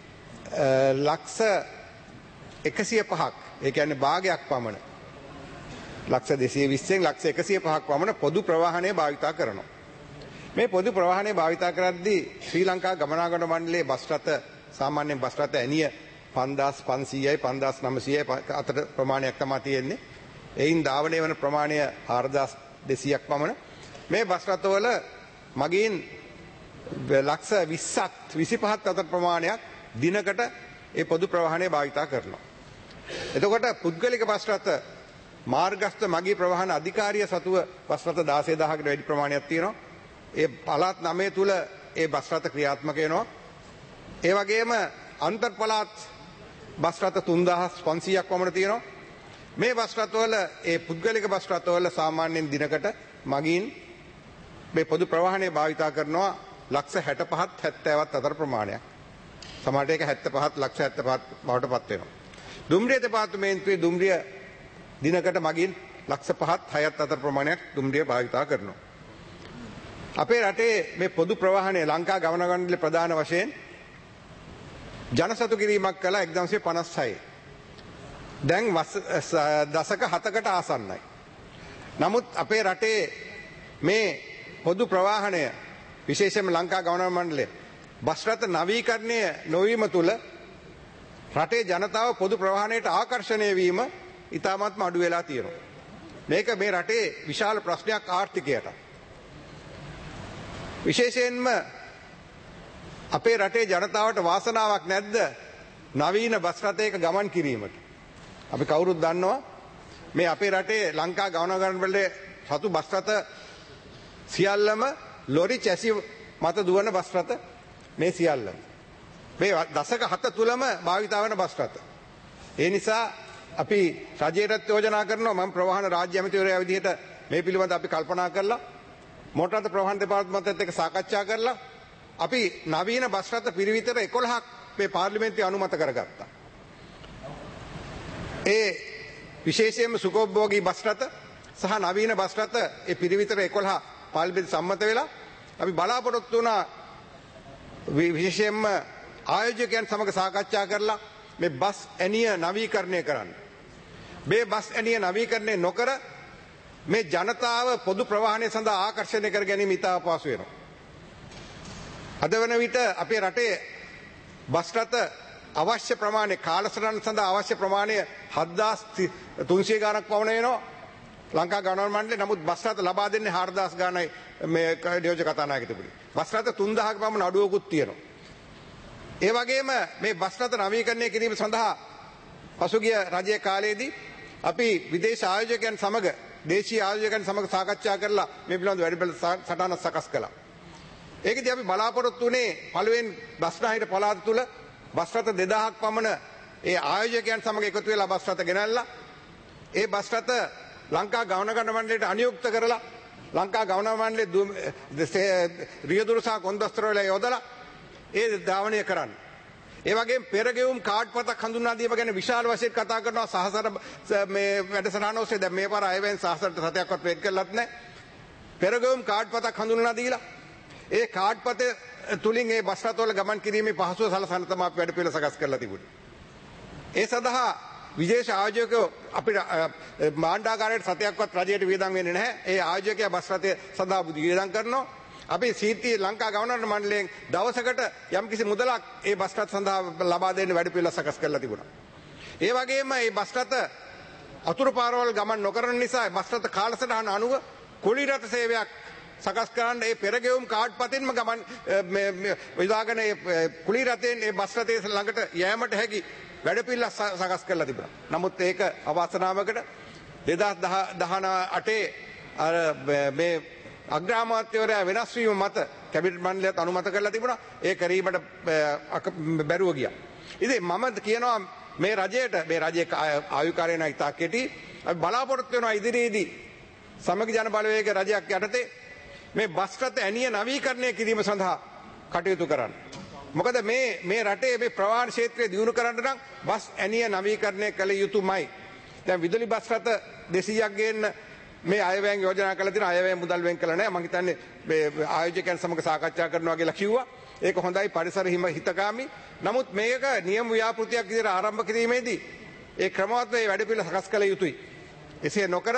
ලක්ෂ එකසිය පහක් ඒ කියන්නේ භාගයක් පමණ ලක්ෂ දෙසිය විස්සෙන් ලක්ෂ එකසිය පහක් පමණ පොදු ප්‍රවාහනය භාවිතා කරනවා. මේ පොදු ප්‍රවාහනය භාවිතා කරද්දී ශ්‍රී ලංකා ගමනාගමන මණ්ඩලයේ බස් රථ සාමාන්‍යයෙන් බස් රථ ඇනිය පන්දාස් පන්සීයයි පන්දාස් නවසීයයි අතර ප්‍රමාණයක් තමයි තියෙන්නේ. එයින් ධාවනය වන ප්‍රමාණය හාරදාස් දෙසීයක් පමණ. මේ බස් රථවල මගින් ලක්ෂ විස්සක් විසිපහක් අතර ප්‍රමාණයක් දිනකට ඒ පොදු ප්‍රවාහනය භාවිතා කරනවා. එතකොට පුද්ගලික බස් රථ මාර්ගස්ථ මගී ප්‍රවාහන අධිකාරිය සතුව බස් රථ දාසය දහසකට වැඩි ප්‍රමාණයක් තියෙනවා. ඒ පළාත් නවය තුල ඒ බස් රථ ක්‍රියාත්මක වෙනවා. ඒ වගේම අන්තර් පළාත් බස් රථ තුන්දාස් පන්සීයක් පමණ තියෙනවා. මේ බස් රථවල ඒ පුද්ගලික බස් රථවල සාමාන්‍යයෙන් දිනකට මගින් මේ පොදු ප්‍රවාහනය භාවිතා කරනවා ලක්ෂ හැටපහක් හැත්තෑවක් අතර ප්‍රමාණයක්. සමහරට ඒක හැත්තෑපහක් ලක්ෂ හැත්තෑපහක් බවට පත් වෙනවා. දුම්රිය දෙපාර්තමේන්තුවේ දුම්රිය දිනකට මගින් ලක්ෂ පහක් හයත් අතර ප්‍රමාණයක් දුම්රිය භාවිතා කරනවා. අපේ රටේ මේ පොදු ප්‍රවාහනය ලංකා ගමනාගමන මණ්ඩලය ප්‍රධාන වශයෙන් ජනසතු කිරීමක් කළා එක්දහස්සිය පනස් හය. දැන් දශක හතකට ආසන්නයි. නමුත් අපේ රටේ මේ පොදු ප්‍රවාහනය විශේෂයෙන්ම ලංකා ගමනාගමන මණ්ඩලය බස් රථ නවීකරණය නොවීම තුළ රටේ ජනතාව පොදු ප්‍රවාහනයට ආකර්ෂණය වීම ඉතාමත්ම අඩු වෙලා තියෙනවා. මේක මේ රටේ විශාල ප්‍රශ්නයක් ආර්ථිකයට. විශේෂයෙන්ම අපේ රටේ ජනතාවට වාසනාවක් නැද්ද නවීන බස් රථයක ගමන් කිරීමට? අපි කවුරුත් දන්නවා මේ අපේ රටේ ලංකා ගමනාගමන මණ්ඩලයේ සතු බස් රථ සියල්ලම ලොරි චැසි මත දුවන බස් රථ මේ සියල්ලම. මේ දශක හත තුලම භාවිතා වන බස් රථ. ඒ නිසා අපි රජයටත් යෝජනා කරනවා මම ප්‍රවාහන රාජ්‍ය ඇමතිවරයා විදිහට මේ පිළිබඳව අපි කල්පනා කරලා මොටර් රථ ප්‍රවාහන දෙපාර්තමේන්තුවත් එක්ක සාකච්ඡා කරලා අපි නවීන බස් රථ පිරිවිතර එකොළහක් මේ පාර්ලිමේන්තුවේ අනුමත කරගත්තා. ඒ විශේෂයෙන්ම සුඛෝපභෝගී බස් රථ සහ නවීන බස් රථ ඒ පිරිවිතර එකොළහ පාර්ලිමේන්තු සම්මත වෙලා අපි බලාපොරොත්තු වුණා විශේෂයෙන්ම ආයෝජකයන් සමග සාකච්ඡා කරලා මේ බස් ඇණිය නවීකරණය කරන්න. මේ බස් ඇණිය නවීකරණය නොකර මේ ජනතාව පොදු ප්‍රවාහනය සඳහා ආකර්ෂණය කර ගැනීම ඉතා අපහසු වෙනවා. අද වන විට අපේ රටේ බස් රථ අවශ්‍ය ප්‍රමාණය කාලසටහන සඳහා අවශ්‍ය ප්‍රමාණය හත්දාස් තුන්සිය ගණනක් පවන වෙනවා. ලංකා ගණන් මණ්ඩලය නමුත් බස් රථ ලබා දෙන්නේ හාරදාස් ගණනයි මේ නියෝජ්‍ය කතානායකතුමනි. බස් රථ තුන්දහක පමණ අඩුවකුත් තියෙනවා. ඒ වගේම මේ බස් රථ නවීකරණය කිරීම සඳහා පසුගිය රජයේ කාලයේදී අපි විදේශ ආයෝජකයන් සමග දේශීය ආයෝජකයන් සමග සාකච්ඡා කරලා මේ පිළිබඳව වැඩපිළිවෙළ සටහනක් සකස් කළා. ඒකදී අපි බලාපොරොත්තු වුණේ පළවෙනි බස්නාහිර පළාත තුල බස් රථ දෙදාහක් පමණ ඒ ආයෝජකයන් සමග එකතු වෙලා බස් රථ ගෙනල්ලා ඒ බස් රථ ලංකා ගමන ගමන මණ්ඩලයට අනියුක්ත කරලා ලංකා ගමන මණ්ඩලයේ රියදුරු සහ කොන්දස්තර වල යොදලා ඒ ධාවනය කරන්න. ඒ වගේම පෙරගෙවුම් කාඩ් පතක් හඳුන්වා දීම ගැන විශාල වශයෙන් කතා කරනවා සහසර මේ වැඩසටහන ඔස්සේ. දැන් මේ පාර අයවෙන් සහසරට සතයක්වත් වෙන් කළත් නැහැ. පෙරගෙවුම් කාඩ් පතක් හඳුන්වා දීලා ඒ කාඩ් පත තුලින් ඒ බස් රථවල ගමන් කිරීමේ පහසුව සලසන තමයි අපි වැඩ පිළිවෙල සකස් කරලා තිබුණේ. ඒ සඳහා විදේශ ආයෝජකයෝ අපිට මාණ්ඩාගාරයට සතයක්වත් රජයට වියදම් වෙන්නේ නැහැ. ඒ ආයෝජකයා බස් රථය සඳහා වියදම් කරනවා. අපි සීටි ලංකා ගමන මණ්ඩලයෙන් දවසකට යම්කිසි මුදලක් ඒ බස් රථ සඳහා ලබා දෙන්න වැඩ පිළිවෙල සකස් කරලා තිබුණා. ඒ වගේම මේ බස් රථ අතුරු පාරවල් ගමන් නොකරන නිසා බස් රථ කාලසටහන අනුව කුලී රථ සේවයක් සකස් කරන්න ඒ පෙරගෙවුම් කාඩ් පතින්ම ගමන් මේ විදාගෙන ඒ කුලී රථයෙන් ඒ බස් රථයේ ළඟට යෑමට හැකි වැඩ පිළිවෙල සකස් කරලා තිබුණා. නමුත් ඒක අවාසනාවකට දෙදහස් දහඅටේ අර මේ අග්‍රාමාත්‍යවරයා වෙනස් වීම මත කැබිනට් මණ්ඩලයත් අනුමත කරලා තිබුණා. ඒ කිරීමට බැරුව ගියා. ඉතින් මම කියනවා මේ රජයට මේ රජයේ ආයුකාරය නම් ඉතා කෙටි. අපි බලාපොරොත්තු වෙනවා ඉදිරියේදී සමගි ජන බලවේග රජයක් යටතේ මේ බස් රථ ඇණිය නවීකරණය කිරීම සඳහා කටයුතු කරන්න. මොකද මේ මේ රටේ මේ ප්‍රවාහන ක්ෂේත්‍රය දියුණු කරන්න නම් බස් ඇණිය නවීකරණය කළ යුතුමයි. දැන් විදුලි බස් රථ දෙසීයක් ගේන්න මේ අයවැයෙන් යෝජනා කළ තියෙන අයවැය මුදල් වෙන් කළා නැහැ. මම හිතන්නේ මේ ආයෝජකයන් සමග සාකච්ඡා කරනවා කියලා කිව්වා. ඒක හොඳයි පරිසර හිතකාමී. නමුත් මේක නියම ව්‍යාපෘතියක් විදිහට ආරම්භ කිරීමේදී ඒ ක්‍රමවත් මේ වැඩ පිළිවෙල සකස් කළ යුතුයි. එසේ නොකර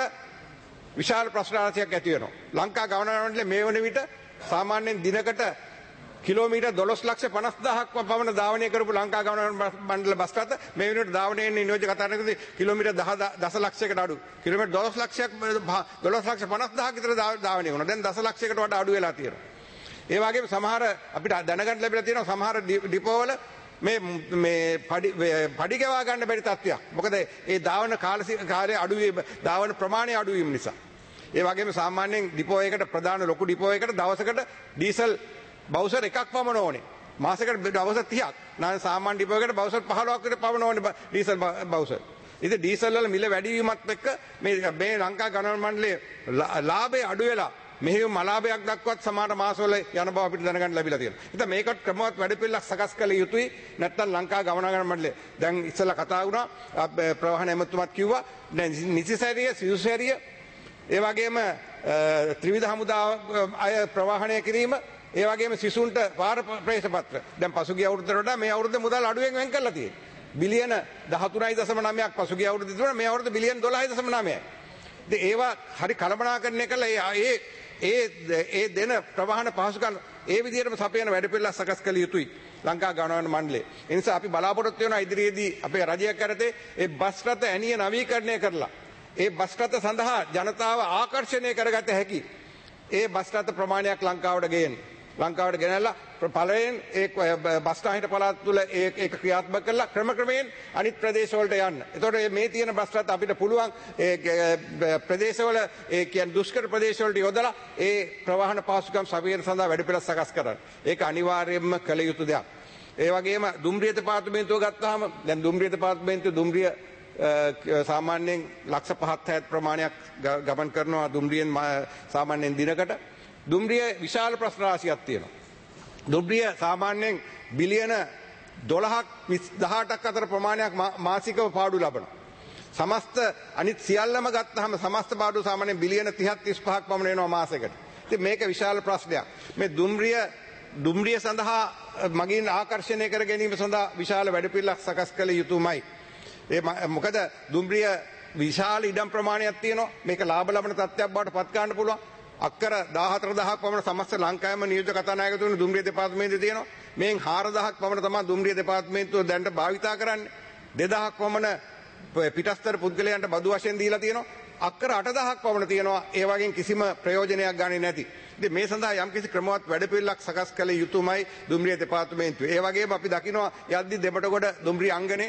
විශාල ප්‍රශ්න රාශියක් ඇති වෙනවා. ලංකා ගමන මණ්ඩලය මේ වන විට සාමාන්‍යයෙන් දිනකට කිලෝමීටර් දොළොස් ලක්ෂ පනස් දහසක් පමණ ධාවනය කරපු ලංකා ගමන මණ්ඩල බස් රථ මේ වෙනකොට ධාවනය වෙන්නේ නියෝජ්‍ය කතානායකතුමනි කිලෝමීටර් දස ලක්ෂයකට අඩු. කිලෝමීටර් දොළොස් ලක්ෂයක් දොළොස් ලක්ෂ පනස් දහසක් විතර ධාවනය වුණා. දැන් දස ලක්ෂයකට වඩා අඩු වෙලා තියෙනවා. ඒ වගේම සමහර අපිට දැනගන්න ලැබිලා තියෙනවා සමහර ඩිපෝවල මේ මේ පඩි ගෙවා ගන්න බැරි තත්ත්වයක්. මොකද ඒ ධාවන කාලය අඩු වීම ධාවන ප්‍රමාණය අඩු වීම නිසා. ඒ වගේම සාමාන්‍යයෙන් ඩිපෝ එකකට ප්‍රධාන ලොකු ඩිපෝ එකකට දවසකට ඩීසල් බවුසර් එකක් පමණ ඕනේ. මාසෙකට බවුසර් තිහක්. නාන සාමාන්‍ය ඩිපෝ එකකට බවුසර් පහළොවක් විතර පමණ ඕනේ ඩීසල් බවුසර්. ඉතින් ඩීසල් වල මිල වැඩි වීමත් එක්ක මේ මේ ලංකා ගමන් මණ්ඩලයේ ලාභය අඩු වෙලා මෙහෙම මලාභයක් දක්වත් සමහර මාසවල යන බව අපිට දැනගන්න ලැබිලා තියෙනවා. ඉතින් මේකට ක්‍රමවත් වැඩ පිළිවෙලක් සකස් කළ යුතුයි. නැත්නම් ලංකා ගමන ගමන් මණ්ඩලය දැන් ඉස්සෙල්ලා කතා වුණා ප්‍රවාහන ඇමතුමත් කිව්වා දැන් නිසිසැරිය සිසුසැරිය ඒ වගේම ත්‍රිවිධ හමුදා අය ප්‍රවාහනය කිරීම ඒ වගේම සිසුන්ට පාර ප්‍රවේශ පත්‍ර දැන් පසුගිය අවුරුද්දට වඩා මේ අවුරුද්ද මුදල් අඩුවෙන් වෙන් කරලා තියෙනවා. බිලියන දහතුනයි දශම නවයක් පසුගිය අවුරුද්දේ තිබුණා. මේ අවුරුද්ද බිලියන දොළහයි දශම නවයයි. ඉතින් ඒවා හරි කළමනාකරණය කළා. ඒ ඒ ඒ දෙන ප්‍රවාහන පහසුකම් ඒ විදිහටම සපයන වැඩ පිළිවෙලක් සකස් කළ යුතුයි ලංකා ගමන මණ්ඩලය. ඒ නිසා අපි බලාපොරොත්තු වෙනවා ඉදිරියේදී අපේ රජයක් කරතේ ඒ බස් රථ ඇණිය නවීකරණය කරලා ඒ බස් රථ සඳහා ජනතාව ආකර්ෂණය කරගත හැකි ඒ බස් රථ ප්‍රමාණයක් ලංකාවට ගේන්න. ලංකාවට ගෙනල්ලා පළවෙන් ඒ බස්නාහිර පළාත තුළ ඒක ක්‍රියාත්මක කරලා ක්‍රම ක්‍රමයෙන් අනිත් ප්‍රදේශවලට යන්න. එතකොට මේ තියෙන බස් රථ අපිට පුළුවන් ඒ ප්‍රදේශවල ඒ කියන්නේ දුෂ්කර ප්‍රදේශවලට යොදලා ඒ ප්‍රවාහන පහසුකම් සපයන සඳහා වැඩ පිළිවෙල සකස් කරන්න. ඒක අනිවාර්යයෙන්ම කළ යුතු දෙයක්. ඒ වගේම දුම්රිය දෙපාර්තමේන්තුව ගත්තාම දැන් දුම්රිය දෙපාර්තමේන්තුව දුම්රිය සාමාන්‍යයෙන් ලක්ෂ පහත් හැත් ප්‍රමාණයක් ගමන් කරනවා දුම්රියෙන් සාමාන්‍යයෙන් දිනකට. දුම්රිය විශාල ප්‍රශ්න රාශියක් තියෙනවා. දුම්රිය සාමාන්‍යයෙන් බිලියන දොළහක් දහඅටක් අතර ප්‍රමාණයක් මාසිකව පාඩු ලබනවා. සමස්ත අනිත් සියල්ලම ගත්තාම සමස්ත පාඩුව සාමාන්‍යයෙන් බිලියන තිහක් තිස්පහක් පමණ වෙනවා මාසෙකට. ඉතින් මේක විශාල ප්‍රශ්නයක්. මේ දුම්රිය දුම්රිය සඳහා මගින් ආකර්ෂණය කර ගැනීම සඳහා විශාල වැඩපිළිවෙලක් සකස් කළ යුතුමයි. ඒ මොකද දුම්රිය විශාල ඉඩම් ප්‍රමාණයක් තියෙනවා. මේක ලාභ ලබන තත්ත්වයක් බවට පත් කරන්න පුළුවන්. අක්කර දාහතර දහසක් පමණ සමස්ත ලංකාවේම නියෝජ්‍ය කතානායකතුමනි දුම්රිය දෙපාර්තමේන්තුවේ තියෙනවා. මේන් හාරදහසක් පමණ තමයි දුම්රිය දෙපාර්තමේන්තුව දැනට භාවිතා කරන්නේ. දෙදහසක් පමණ පිටස්තර පුද්ගලයන්ට බදු වශයෙන් දීලා තියෙනවා. අක්කර අටදහසක් පමණ තියෙනවා ඒ වගේ කිසිම ප්‍රයෝජනයක් ගන්නේ නැති. ඉතින් මේ සඳහා යම්කිසි ක්‍රමවත් වැඩපිළිවෙලක් සකස් කළ යුතුමයි දුම්රිය දෙපාර්තමේන්තුව. ඒ වගේම අපි දකිනවා යද්දි දෙබටගොඩ දුම්රිය අංගනේ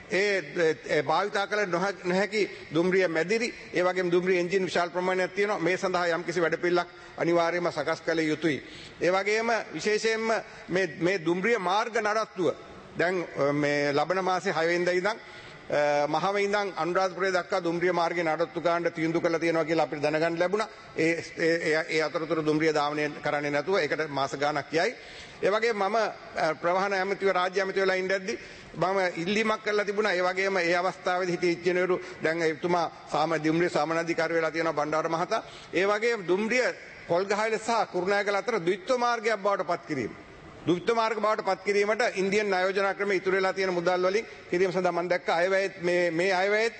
ඒ භාවිතා කළ නොහැකි දුම්රිය මැදිරි ඒ වගේම දුම්රිය එන්ජින් විශාල ප්‍රමාණයක් තියෙනවා. මේ සඳහා යම්කිසි වැඩපිළිවෙලක් අනිවාර්යයෙන්ම සකස් කළ යුතුයි. ඒ වගේම විශේෂයෙන්ම මේ මේ දුම්රිය මාර්ග නඩත්තුව දැන් මේ ලබන මාසේ හය වෙනිදා ඉඳන් මහව ඉඳන් අනුරාධපුරය දක්වා දුම්රිය මාර්ගයේ නඩත්තු ගන්න තීන්දුව කළා තියෙනවා කියලා අපිට දැනගන්න ලැබුණා. ඒ ඒ අතරතුර දුම්රිය ධාවනය කරන්නේ නැතුව ඒකට මාස ගාණක් යයි. ඒ වගේම මම ප්‍රවාහන ඇමතිව රාජ්‍ය ඇමතිව වෙලා ඉඳද්දි මම ඉල්ලීමක් කරලා තිබුණා. ඒ වගේම ඒ අවස්ථාවේදී හිටිය ඉංජිනේරු දැන් එතුමා සාම දුම්රිය සාමනාධිකාරී වෙලා තියෙනවා බණ්ඩාර මහතා. ඒ වගේම දුම්රිය කොල්ගහයිල සහ කුරුණෑගල අතර ද්විත්ව මාර්ගයක් බවට පත් කිරීම. ද්විත්ව මාර්ග බවට පත් කිරීමට ඉන්දියන් ආයෝජනා ක්‍රමයේ ඉතුරු වෙලා තියෙන මුදල් වලින් කිරීම සඳහා මම දැක්ක අයවැයත් මේ මේ අයවැයත්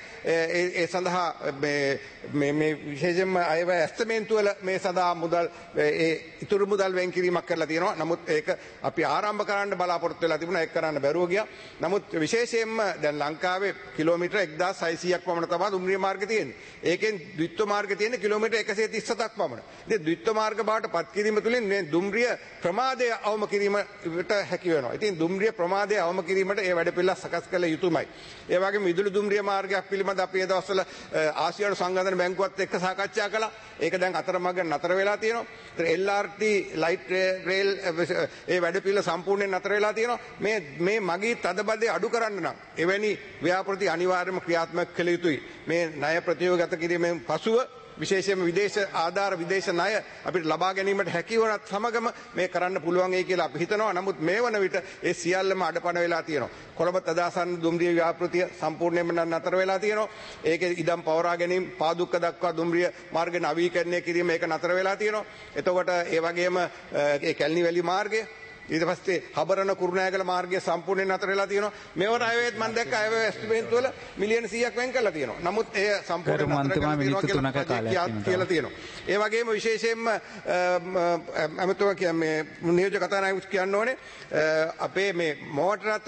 ඒ සඳහා මේ මේ මේ විශේෂයෙන්ම අයවැය ඇස්තමේන්තුව වල මේ සඳහා මුදල් ඒ ඉතුරු මුදල් වෙන් කිරීමක් කරලා තියෙනවා. නමුත් ඒක අපි ආරම්භ කරන්න බලාපොරොත්තු වෙලා තිබුණා. ඒක කරන්න බැරුව ගියා. නමුත් විශේෂයෙන්ම දැන් ලංකාවේ කිලෝමීටර් එක්දාස් හයසීයක් පමණ තමයි දුම්රිය මාර්ගය තියෙන්නේ. ඒකෙන් ද්විත්ව මාර්ගය තියෙන්නේ කිලෝමීටර් එකසිය තිස් හතක් පමණ. ඉතින් ද්විත්ව මාර්ග බවට පත් කිරීම තුළින් මේ දුම්රිය ප්‍රමාදය අවම කිරීම ට හැකි වෙනවා. ඉතින් දුම්රිය ප්‍රමාදය අවම කිරීමට ඒ වැඩපිළිවෙල සකස් කළ යුතුමයි. ඒ වගේම විදුලි දුම්රිය මාර්ගයක් පිළිබඳ අපි ඒ දවස්වල ආසියානු සංගායන බැංකුවත් එක්ක සාකච්ඡා කළා. ඒක දැන් අතරමඟ නතර වෙලා තියෙනවා. ඒතර L R T light rail ඒ වැඩපිළිවෙල සම්පූර්ණයෙන් නතර වෙලා තියෙනවා. මේ මේ මගී තදබදේ අඩු කරන්න නම් එවැනි ව්‍යාපෘති අනිවාර්යයෙන්ම ක්‍රියාත්මක කළ යුතුයි. මේ ණය ප්‍රතියෝගගත කිරීමෙන් පසුව විශේෂයෙන්ම විදේශ ආධාර විදේශ ණය අපිට ලබා ගැනීමට හැකි වුණත් සමගම මේ කරන්න පුළුවන් ඒ කියලා අපි හිතනවා. නමුත් මේ වන විට ඒ සියල්ලම අඩපණ වෙලා තියෙනවා. කොළඹ තදාසන්න දුම්රිය ව්‍යාපෘතිය සම්පූර්ණයෙන්ම නතර වෙලා තියෙනවා. ඒකේ ඉදම් පවරා ගැනීම පාදුක්ක දක්වා දුම්රිය මාර්ග නවීකරණය කිරීම ඒක නතර වෙලා තියෙනවා. එතකොට ඒ වගේම ඒ කැලණි වැලි මාර්ගය ඊට පස්සේ හබරන කුරුණෑගල මාර්ගය සම්පූර්ණයෙන් නතර වෙලා තියෙනවා. මේවට අයවැයත් මම දැක්ක අයවැය ඇස්ටිමේන්තු වල මිලියන සීයක් වෙන් කරලා තියෙනවා. නමුත් ඒ සම්පූර්ණයෙන් නතර කරලා තියෙනවා කියලා තියෙනවා. ඒ වගේම විශේෂයෙන්ම අමතව කියන්නේ නියෝජ්‍ය කතානායක කියන්න ඕනේ අපේ මේ මෝටර රථ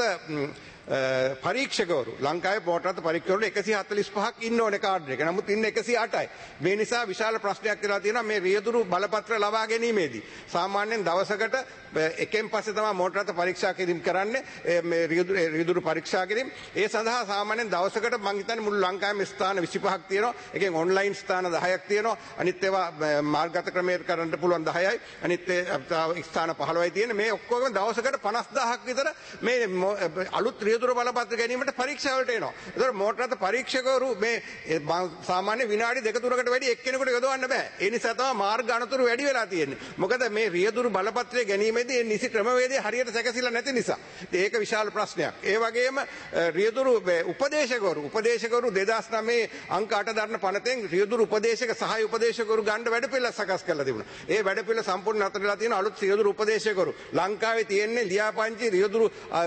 පරීක්ෂකවරු ලංකාවේ මෝටර රථ පරීක්ෂකවරු එකසිය හතළිස් පහක් ඉන්න ඕනේ කාඩ් එක. නමුත් ඉන්න එකසිය අටයි. මේ නිසා විශාල ප්‍රශ්නයක් වෙලා තියෙනවා මේ රියදුරු බලපත්‍ර ලබා ගැනීමේදී. සාමාන්‍යයෙන් දවසකට එකෙන් පස්සේ තමයි මෝටර රථ පරීක්ෂා කිරීම කරන්නේ. මේ රියදුරු රියදුරු පරීක්ෂා කිරීම. ඒ සඳහා සාමාන්‍යයෙන් දවසකට මම හිතන්නේ මුළු ලංකාවේම ස්ථාන විසිපහක් තියෙනවා. එකෙන් ඔන්ලයින් ස්ථාන දහයක් තියෙනවා. අනිත් ඒවා මාර්ගගත ක්‍රමයට කරන්න පුළුවන් දහයයි. අනිත් ස්ථාන පහළොවයි තියෙන්නේ. මේ ඔක්කොම දවසකට පනස් දහසක් විතර මේ අලුත් රියදුරු බලපත්‍ර ගැනීමට පරීක්ෂා වලට එනවා. ඒතකොට මෝටර රථ පරීක්ෂකවරු මේ සාමාන්‍ය විනාඩි දෙක තුනකට වැඩි එක්කෙනෙකුට යොදවන්න බෑ. ඒ නිසා තමයි මාර්ග අනතුරු වැඩි වෙලා තියෙන්නේ. මොකද මේ රියදුරු බලපත්‍රය ගැනීමේදී ඒ නිසි ක්‍රමවේදය හරියට සැකසিলা නැති නිසා. ඒක විශාල ප්‍රශ්නයක්. ඒ වගේම රියදුරු උපදේශකවරු උපදේශකවරු දෙදාස් නවය අංක අට දරන පනතෙන් රියදුරු උපදේශක සහාය උපදේශකවරු ගන්න වැඩපිළිවෙල සකස් කරලා තිබුණා. ඒ වැඩපිළිවෙල සම්පූර්ණ නතර වෙලා තියෙන අලුත් රියදුරු උපදේශකවරු ලංකාවේ තියෙන්නේ ලියාපදිංචි රියදුරු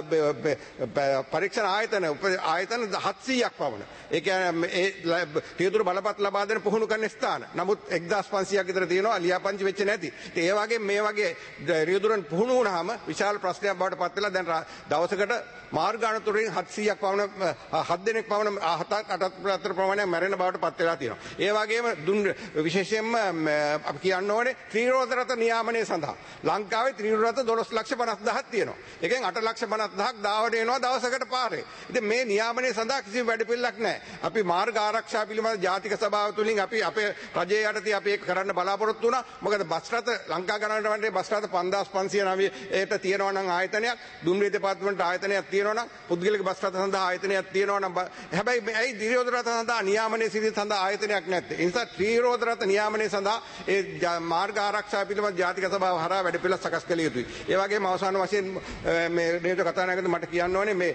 පරීක්ෂණ ආයතන ආයතන හත්සීයක් පමණ. ඒ කියන්නේ ඒ රියදුරු බලපත් ලබා දෙන පුහුණු කරන ස්ථාන. නමුත් එක්දාස් පන්සීයක් විතර තියෙනවා ලියාපදිංචි වෙච්ච නැති. ඉතින් ඒ වගේ මේ වගේ රියදුරන් පුහුණු වුණාම විශාල ප්‍රශ්නයක් බවට පත් වෙලා දැන් දවසකට මාර්ග අනතුරින් හත්සීයක් පමණ හත් දෙනෙක් පමණ හතක් අටක් අතර ප්‍රමාණයක් මැරෙන බවට පත් වෙලා තියෙනවා. ඒ වගේම දුන් විශේෂයෙන්ම අපි කියන්න ඕනේ ත්‍රිරෝද රථ නියාමනය සඳහා ලංකාවේ ත්‍රිරෝද රථ දොළොස් ලක්ෂ පනස් දහයක් තියෙනවා. ඒකෙන් අට ලක්ෂ පනස් දහයක් දාවට එනවා දවසකට පාරේ. ඉතින් මේ නියාමනය සඳහා කිසිම වැඩපිළිවෙලක් නැහැ. අපි මාර්ග ආරක්ෂා පිළිබඳ ජාතික සභාව තුලින් අපි අපේ රජයේ යටතේ අපි ඒක කරන්න බලාපොරොත්තු වුණා. මොකද බස් රථ ලංකා ගණනට වන්නේ බස් රථ පන්දාස් පන්සිය නවය ඒට තියෙනවා නම් ආයතනයක් දුම්රිය දෙපාර්තමේන්තුවට ආයතනයක් තියෙනවා නම් පුද්ගලික බස් රථ සඳහා ආයතනයක් තියෙනවා නම් හැබැයි ඇයි ත්‍රිරෝද රථ සඳහා නියාමනයේ සිටි සඳහා ආයතනයක් නැත්තේ? ඒ නිසා ත්‍රිරෝද රථ නියාමනයේ සඳහා ඒ මාර්ග ආරක්ෂා පිළිබඳ ජාතික සභාව හරහා වැඩපිළිවෙල සකස් කළ යුතුයි. ඒ වගේම අවසාන වශයෙන් මේ නියෝජ්‍ය කතානායකතුමා මට කියන්න ඕනේ මේ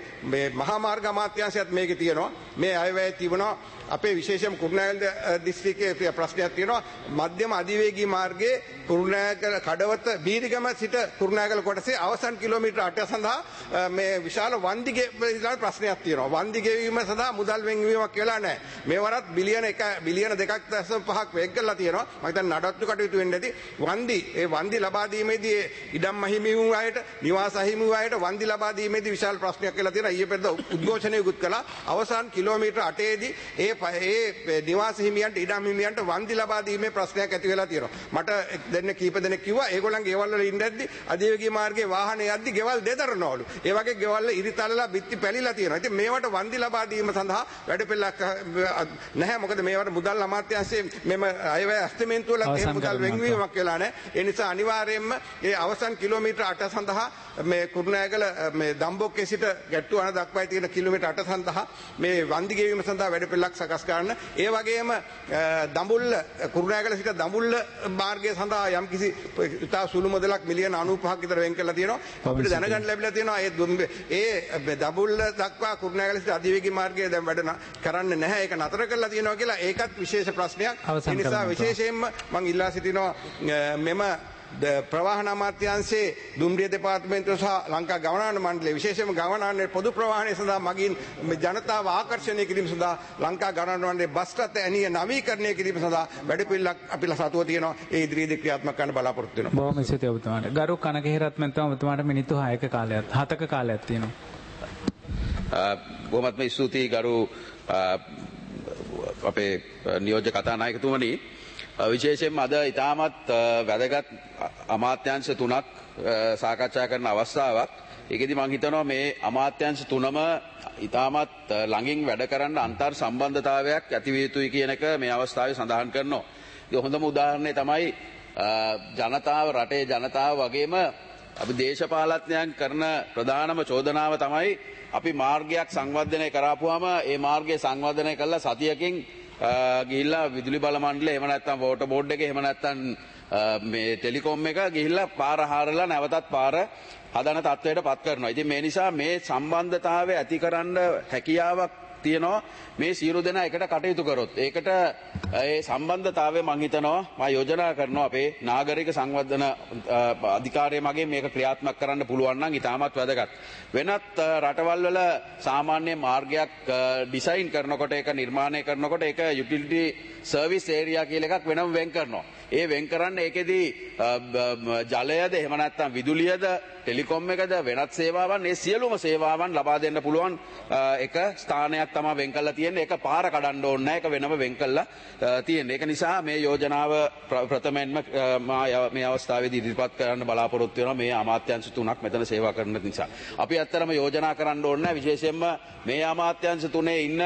මේ මහා මාර්ග අමාත්‍යාංශයත් මේකේ තියෙනවා. මේ අයවැය තිබුණා අපේ විශේෂම කුරුණෑගල දිස්ත්‍රික්කයේ ප්‍රශ්නයක් තියෙනවා. මධ්‍යම අධිවේගී මාර්ගයේ කුරුණෑගල කඩවත බීරිගම සිට කුරුණෑගල කොටසේ අවසන් කිලෝමීටර් අටය සඳහා මේ විශාල වන්දි ගෙවීම ප්‍රශ්නයක් තියෙනවා. වන්දි ගෙවීම සඳහා මුදල් වෙන්වීමක් වෙලා නැහැ. මේවරත් බිලියන එක බිලියන දෙකක් දශම පහක් වෙන් කරලා තියෙනවා. මම හිතන්නේ නඩත්තු කටයුතු වෙන්න ඇති. වන්දි ඒ වන්දි ලබා දීමේදී ඉඩම් අහිමි වූ අයට නිවාස අහිමි වූ අයට වන්දි ලබා දීමේදී විශාල ප්‍රශ්නයක් වෙලා තියෙනවා. ඊයේ පෙරේද උද්ඝෝෂණයකුත් කළා. අවසන් කිලෝමීටර් අටේදී ඒ ඒ නිවාස හිමියන්ට ඉඩම් හිමියන්ට වන්දි ලබා දීමේ ප්‍රශ්නයක් ඇති වෙලා තියෙනවා. මට දෙන්න කීප දෙනෙක් කිව්වා ඒගොල්ලන්ගේ ගෙවල් වල ඉඳද්දි අධිවේගී මාර්ගයේ වාහනේ යද්දි ගෙවල් දෙදරනවලු. ඒ වගේ ගෙවල් ඉරිතලලා බිත්ති පැලිලා තියෙනවා. ඉතින් මේවට වන්දි ලබා දීම සඳහා වැඩපිළිවෙලක් නැහැ. මොකද මේවට මුදල් අමාත්‍යාංශයේ මෙම අයවැය අස්තමේන්තුව වල ඒ මුදල් වෙන්වීමක් වෙලා නැහැ. ඒ නිසා අනිවාර්යයෙන්ම ඒ අවසන් කිලෝමීටර් අට සඳහා මේ කුරුණෑගල මේ දම්බොක්කේ සිට ගැට්ටුවන දක්වා තියෙන කිලෝමීටර් අට සඳහා මේ වන්දි ගෙවීම සඳහා වැඩපිළිවෙලක් සකස් කරන්න. ඒ වගේම දඹුල්ල කුරුණෑගල සිට දඹුල්ල මාර්ගය සඳහා යම් කිසි ඉතා සුළු මුදලක් මිලියන අනූපහක් විතර වෙන් කරලා තියෙනවා. අපිට දැනගන්න ලැබිලා තියෙනවා ඒ ඒ දඹුල්ල දක්වා කුරුණෑගල සිට අධිවේගී මාර්ගය දැන් වැඩ කරන්නේ නැහැ. ඒක නතර කරලා තියෙනවා කියලා ඒකත් විශේෂ ප්‍රශ්නයක්. ඒ නිසා විශේෂයෙන්ම මම ඉල්ලා සිටිනවා මෙම ප්‍රවාහන අමාත්‍යාංශයේ දුම්රිය දෙපාර්තමේන්තුව සහ ලංකා ගමනාන මණ්ඩලය විශේෂයෙන්ම ගමනාන පොදු ප්‍රවාහනය සඳහා මගින් ජනතාව ආකර්ෂණය කිරීම සඳහා ලංකා ගමනාන මණ්ඩලයේ බස් රථ ඇණිය නවීකරණය කිරීම සඳහා වැඩපිළිවෙලක් අපිලා සතුව තියෙනවා. ඒ ඉදිරියේදී ක්‍රියාත්මක කරන්න බලාපොරොත්තු වෙනවා. බොහොම ස්තුතියි ඔබතුමාට. ගරු කනකහිරත් මන්ත්‍රී ඔබතුමාට මිනිත්තු හයක කාලයක් හතක කාලයක් තියෙනවා. බොහොමත්ම ස්තුතියි ගරු අපේ නියෝජ්‍ය කතානායකතුමනි. විශේෂයෙන්ම අද ඉතාමත් වැදගත් අමාත්‍යාංශ තුනක් සාකච්ඡා කරන අවස්ථාවක්. ඒකෙදි මම හිතනවා මේ අමාත්‍යාංශ තුනම ඉතාමත් ළඟින් වැඩ කරන්න අන්තර් සම්බන්ධතාවයක් ඇති විය යුතුයි කියන එක මේ අවස්ථාවේ සඳහන් කරනවා. ඒ හොඳම උදාහරණය තමයි ජනතාව රටේ ජනතාව වගේම අපි දේශපාලඥයන් කරන ප්‍රධානම චෝදනාව තමයි අපි මාර්ගයක් සංවර්ධනය කරාපුවාම ඒ මාර්ගය සංවර්ධනය කළා සතියකින් ගිහිල්ලා විදුලි බල මණ්ඩලය එහෙම නැත්නම් වෝටර් බෝඩ් එක එහෙම නැත්නම් මේ ටෙලිකොම් එක ගිහිල්ලා පාර හාරලා නැවතත් පාර හදන තත්ත්වයට පත් කරනවා. ඉතින් මේ නිසා මේ සම්බන්ධතාවය ඇතිකරන්න හැකියාවක් තියෙනවා මේ සියලු දෙනා එකට කටයුතු කරොත්. ඒකට ඒ සම්බන්ධතාවය මම හිතනවා මම යෝජනා කරනවා අපේ නාගරික සංවර්ධන අධිකාරිය මගින් මේක ක්‍රියාත්මක කරන්න පුළුවන් නම් ඉතාමත් වැදගත්. වෙනත් රටවල් වල සාමාන්‍ය මාර්ගයක් ඩිසයින් කරනකොට ඒක නිර්මාණය කරනකොට ඒක යුටිලිටි සර්විස් ඒරියා කියලා එකක් වෙනම වෙන් කරනවා. ඒ වෙන් කරන්න ඒකෙදී ජලයද එහෙම නැත්නම් විදුලියද ටෙලිකොම් එකද වෙනත් සේවාවන් මේ සියලුම සේවාවන් ලබා දෙන්න පුළුවන් එක ස්ථානයක් තමයි වෙන් කරලා තියෙන්නේ. ඒක පාර කඩන්න ඕනේ නැහැ. ඒක වෙනම වෙන් කරලා තියෙන්නේ. ඒක නිසා මේ යෝජනාව ප්‍රථමයෙන්ම මේ අවස්ථාවේදී ඉදිරිපත් කරන්න බලාපොරොත්තු වෙනවා මේ අමාත්‍යාංශ තුනක් මෙතන සේවා කරන නිසා. අපි ඇත්තටම යෝජනා කරන්න ඕනේ නැහැ. විශේෂයෙන්ම මේ අමාත්‍යාංශ තුනේ ඉන්න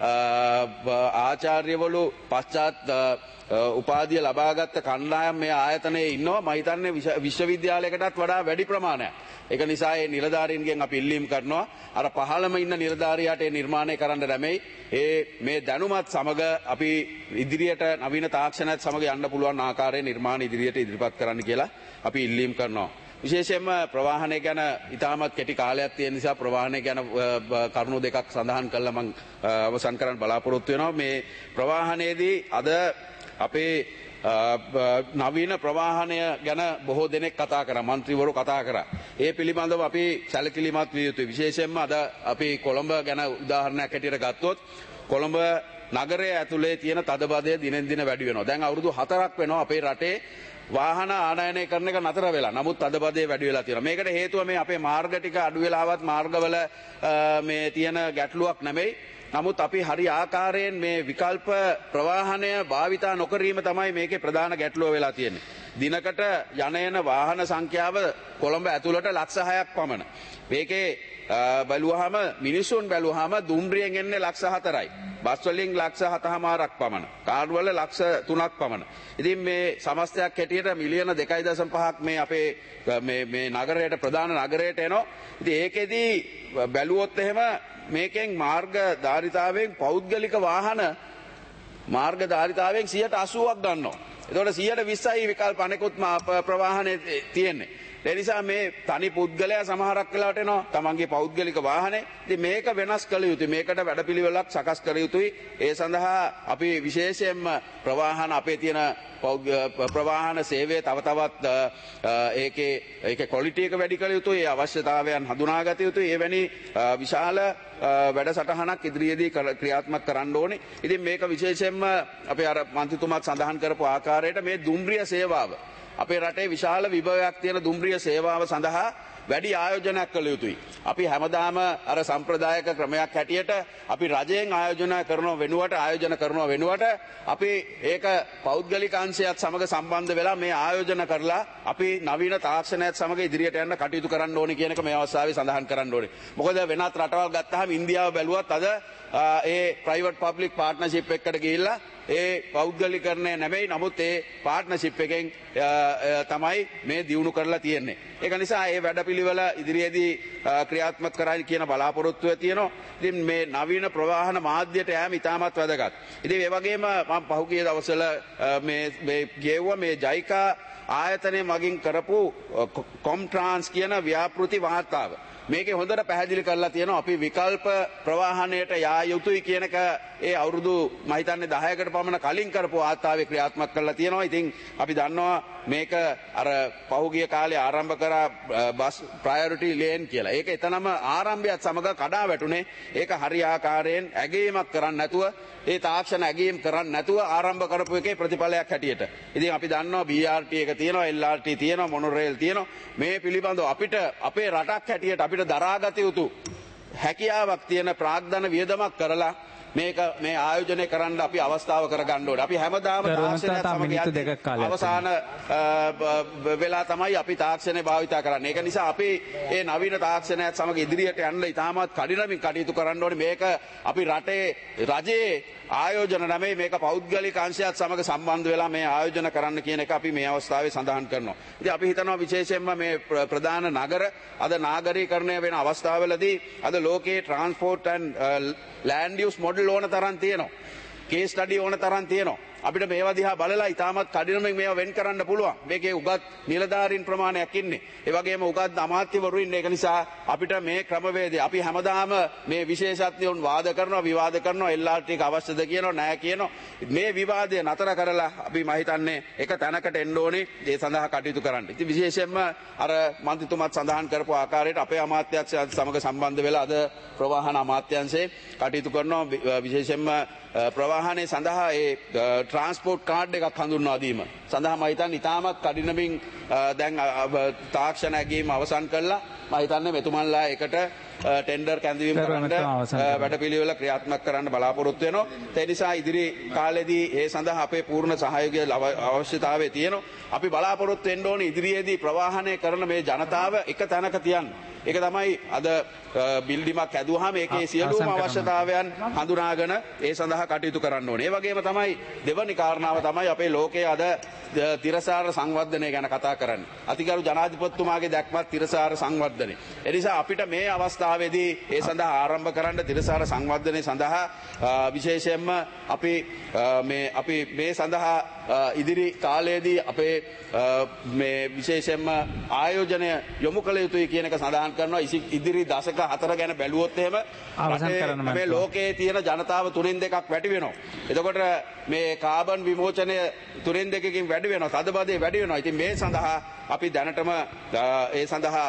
ආචාර්යවරු පශ්චාත් උපාධිය ලබාගත් කණ්ඩායම් මේ ආයතනයේ ඉන්නවා. මම හිතන්නේ විශ්වවිද්‍යාලයකටත් වඩා වැඩි ප්‍රමාණයක්. ඒක නිසා මේ නිලධාරීන්ගෙන් අපි ඉල්ලීම් කරනවා අර පහළම ඉන්න නිලධාරියාට ඒ නිර්මාණය කරන්න ලැබෙයි. ඒ මේ දැනුමත් සමග අපි ඉදිරියට නවීන තාක්ෂණයත් සමග යන්න පුළුවන් ආකාරයේ නිර්මාණ ඉදිරියට ඉදිරිපත් කරන්න කියලා අපි ඉල්ලීම් කරනවා. විශේෂයෙන්ම ප්‍රවාහනය ගැන ඉතාමත් කෙටි කාලයක් තියෙන නිසා ප්‍රවාහනය ගැන කරුණු දෙකක් සඳහන් කළා මම අවසන් කරන්න බලාපොරොත්තු වෙනවා. මේ ප්‍රවාහනයේදී අද අපේ නවීන ප්‍රවාහනය ගැන බොහෝ දෙනෙක් කතා කරා, മന്ത്രിවරු කතා කරා. ඒ පිළිබඳව අපි සැලකිලිමත් විය යුතුයි. විශේෂයෙන්ම අද අපි කොළඹ ගැන උදාහරණයක් හැටියට ගත්තොත් කොළඹ නගරය ඇතුලේ තියෙන තදබදය දිනෙන් දින වැඩි වෙනවා. දැන් අවුරුදු හතරක් වෙනවා අපේ රටේ වාහන ආනයනය කරන එක නතර වෙලා. නමුත් තදබදය වැඩි වෙලා තියෙනවා. මේකට හේතුව මේ අපේ මාර්ග ටික අඩු වෙලාවත් මාර්ගවල මේ තියෙන ගැටලුවක් නෙමෙයි. නමුත් අපි හරි ආකාරයෙන් මේ විකල්ප ප්‍රවාහනය භාවිතා නොකිරීම තමයි මේකේ ප්‍රධාන ගැටලුව වෙලා තියෙන්නේ. දිනකට යන එන වාහන සංඛ්‍යාව කොළඹ ඇතුළට ලක්ෂ හයක් පමණ. මේකේ බැලුවාම මිනිසුන් බැලුවාම දුම්රියෙන් එන්නේ ලක්ෂ හතරයි. බස් වලින් ලක්ෂ හතමාරක් පමණ. කාර් වල ලක්ෂ තුනක් පමණ. ඉතින් මේ සමස්තයක් හැටියට මිලියන දෙකයි දශම පහක් මේ අපේ මේ මේ නගරයට ප්‍රධාන නගරයට එනවා. ඉතින් ඒකෙදී බැලුවොත් එහෙම මේකෙන් මාර්ග ධාරිතාවෙන් පෞද්ගලික වාහන මාර්ග ධාරිතාවෙන් සියයට අසූවක් ගන්නවා. එතකොට සියයට විස්සයි විකල්ප අනෙකුත් ප්‍රවාහනේ තියෙන්නේ. ඒ නිසා මේ තනි පුද්ගලයා සමහරක් වෙලාවට එනවා තමන්ගේ පෞද්ගලික වාහනේ. ඉතින් මේක වෙනස් කළ යුතුයි. මේකට වැඩපිළිවෙලක් සකස් කර යුතුයි. ඒ සඳහා අපි විශේෂයෙන්ම ප්‍රවාහන අපේ තියෙන ප්‍රවාහන සේවය තව තවත් ඒකේ ඒකේ ක්වොලිටි එක වැඩි කළ යුතුයි. ඒ අවශ්‍යතාවයන් හඳුනාගත යුතුයි. එවැනි විශාල වැඩසටහනක් ඉදිරියේදී ක්‍රියාත්මක කරන්න ඕනේ. ඉතින් මේක විශේෂයෙන්ම අපේ අර මන්ත්‍රීතුමාත් සඳහන් කරපු ආකාරයට මේ දුම්රිය සේවාව අපේ රටේ විශාල විභවයක් තියෙන දුම්රිය සේවාව සඳහා වැඩි ආයෝජනයක් කළ යුතුයි. අපි හැමදාම අර සම්ප්‍රදායික ක්‍රමයක් හැටියට අපි රජයෙන් ආයෝජන කරන වෙනුවට ආයෝජන කරන වෙනුවට අපි ඒක පෞද්ගලික අංශයත් සමග සම්බන්ධ වෙලා මේ ආයෝජන කරලා අපි නවීන තාක්ෂණයත් සමග ඉදිරියට යන්න කටයුතු කරන්න ඕනේ කියන එක මේ අවස්ථාවේ සඳහන් කරන්න ඕනේ. මොකද වෙනත් රටවල් ගත්තාම ඉන්දියාව බැලුවත් අද ඒ ප්‍රයිවට් පබ්ලික් පාර්ට්නර්ෂිප් එකකට ගිහිල්ලා ඒ පෞද්ගලිකරණය නෙමෙයි නමුත් ඒ පාර්ට්නර්ෂිප් එකෙන් තමයි මේ දියුණු කරලා තියෙන්නේ. ඒක නිසා මේ වැඩපිළිවෙල ඉදිරියේදී ක්‍රියාත්මක කරයි කියන බලාපොරොත්තුව තියෙනවා. ඉතින් මේ නවීන ප්‍රවාහන මාධ්‍යයට යෑම ඉතාමත් වැදගත්. ඉතින් ඒ වගේම මම පහුගිය දවස්වල මේ මේ ගෙවුවා මේ ජයිකා ආයතනය මගින් කරපු කොම්ට්‍රාන්ස් කියන ව්‍යාපෘති වාර්තාව. මේකේ හොඳට පැහැදිලි කරලා තියෙනවා අපි විකල්ප ප්‍රවාහනයට යා යුතුයි කියන එක ඒ අවුරුදු මම හිතන්නේ දහයකට පමණ කලින් කරපු වාර්තාවේ ක්‍රියාත්මක කරලා තියෙනවා. ඉතින් අපි දන්නවා මේක අර පහුගිය කාලේ ආරම්භ කරා බස් ප්‍රයොරිටි ලේන් කියලා. ඒක එතනම ආරම්භයත් සමග කඩා වැටුනේ. ඒක හරි ආකාරයෙන් ඇගීමක් කරන්නේ නැතුව ඒ තාක්ෂණ ඇගීම් කරන්නේ නැතුව ආරම්භ කරපු එකේ ප්‍රතිඵලයක් හැටියට. ඉතින් අපි දන්නවා බී ආර් ටී එක තියෙනවා, එල් ආර් ටී තියෙනවා, මොනොරේල් තියෙනවා. මේ පිළිබඳව අපිට අපේ රටක් හැටියට අපිට දරාගත යුතු හැකියාවක් තියෙන ප්‍රාග්ධන වියදමක් කරලා මේක මේ ආයෝජනය කරන්න අපි අවස්ථාව කරගන්න ඕනේ. අපි හැමදාම තාක්ෂණයත් සමග යන්නේ අවසාන වෙලා තමයි අපි තාක්ෂණය භාවිතා කරන්නේ. ඒක නිසා අපි මේ නවීන තාක්ෂණයත් සමග ඉදිරියට යන්න ඉතාමත් කඩිනමින් කටයුතු කරන්න ඕනේ. මේක අපි රටේ රජයේ ආයෝජන නෙමෙයි මේක පෞද්ගලික අංශයත් සමග සම්බන්ධ වෙලා මේ ආයෝජන කරන්න කියන එක අපි මේ අවස්ථාවේ සඳහන් කරනවා. ඉතින් අපි හිතනවා විශේෂයෙන්ම මේ ප්‍රධාන නගර අද නාගරීකරණය වෙන අවස්ථාවවලදී අද ලෝකයේ transport and land use model ඕන තරම් තියෙනවා. කේස් ස්ටඩි ඕන තරම් තියෙනවා. අපිට මේවා දිහා බලලා ඉතාමත් කඩිනමින් මේවා වෙන් කරන්න පුළුවන්. මේකේ උගත් නිලධාරීන් ප්‍රමාණයක් ඉන්නේ. ඒ වගේම උගත් අමාත්‍යවරු ඉන්නේ. ඒක නිසා අපිට මේ ක්‍රමවේදය අපි හැමදාම මේ විශේෂඥයන් වාද කරනවා, විවාද කරනවා, එල් ආර් ටී එක අවශ්‍යද කියනවා, නැහැ කියනවා. මේ විවාදය නතර කරලා අපි මම හිතන්නේ එක තැනකට එන්න ඕනේ. ඒ සඳහා කටයුතු කරන්න. ඉතින් විශේෂයෙන්ම අර මන්ත්‍රීතුමාත් සඳහන් කරපු ආකාරයට අපේ අමාත්‍යාංශයත් සමග සම්බන්ධ වෙලා අද ප්‍රවාහන අමාත්‍යාංශයේ කටයුතු කරනවා. විශේෂයෙන්ම ප්‍රවාහනයේ සඳහා ඒ ට්‍රාන්ස්පෝර්ට් කාඩ් එකක් හඳුන්වා දීම සඳහා මම හිතන්නේ ඉතාමත් කඩිනමින් දැන් තාක්ෂණ ඇගීම අවසන් කළා. මම හිතන්නේ මෙතුමන්ලා එකට ටෙන්ඩර් කැඳවීම කරන්න වැඩපිළිවෙල ක්‍රියාත්මක කරන්න බලාපොරොත්තු වෙනවා. ඒ නිසා ඉදිරි කාලෙදී ඒ සඳහා අපේ පූර්ණ සහයෝගය අවශ්‍යතාවය තියෙනවා. අපි බලාපොරොත්තු වෙන්න ඕනේ ඉදිරියේදී ප්‍රවාහනය කරන මේ ජනතාව එක තැනක තියන්න. ඒක තමයි අද බිල්ඩිමක් හැදුවාම ඒකේ සියලුම අවශ්‍යතාවයන් හඳුනාගෙන ඒ සඳහා කටයුතු කරන්න ඕනේ. ඒ වගේම තමයි දෙවැනි කාරණාව තමයි අපේ ලෝකයේ අද තිරසාර සංවර්ධනය ගැන කතා කරන්නේ. අතිගරු ජනාධිපතිතුමාගේ දැක්මත් තිරසාර සංවර්ධනය. ඒ නිසා අපිට මේ අවස්ථාවේදී ඒ සඳහා ආරම්භ කරන්න තිරසාර සංවර්ධනය සඳහා විශේෂයෙන්ම අපි මේ අපි මේ සඳහා ඉදිරි කාලයේදී අපේ මේ විශේෂයෙන්ම ආයෝජනය යොමු කළ යුතුයි කියන එක සඳහන් කරනවා. ඉදිරි දශක හතර ගැන බැලුවොත් එහෙම මේ ලෝකයේ තියෙන ජනතාව තුනෙන් දෙකක් වැඩි වෙනවා. එතකොට මේ කාබන් විමෝචනය තුනෙන් දෙකකින් වැඩි වෙනවා. තදබදේ වැඩි වෙනවා. ඉතින් මේ සඳහා අපි දැනටම ඒ සඳහා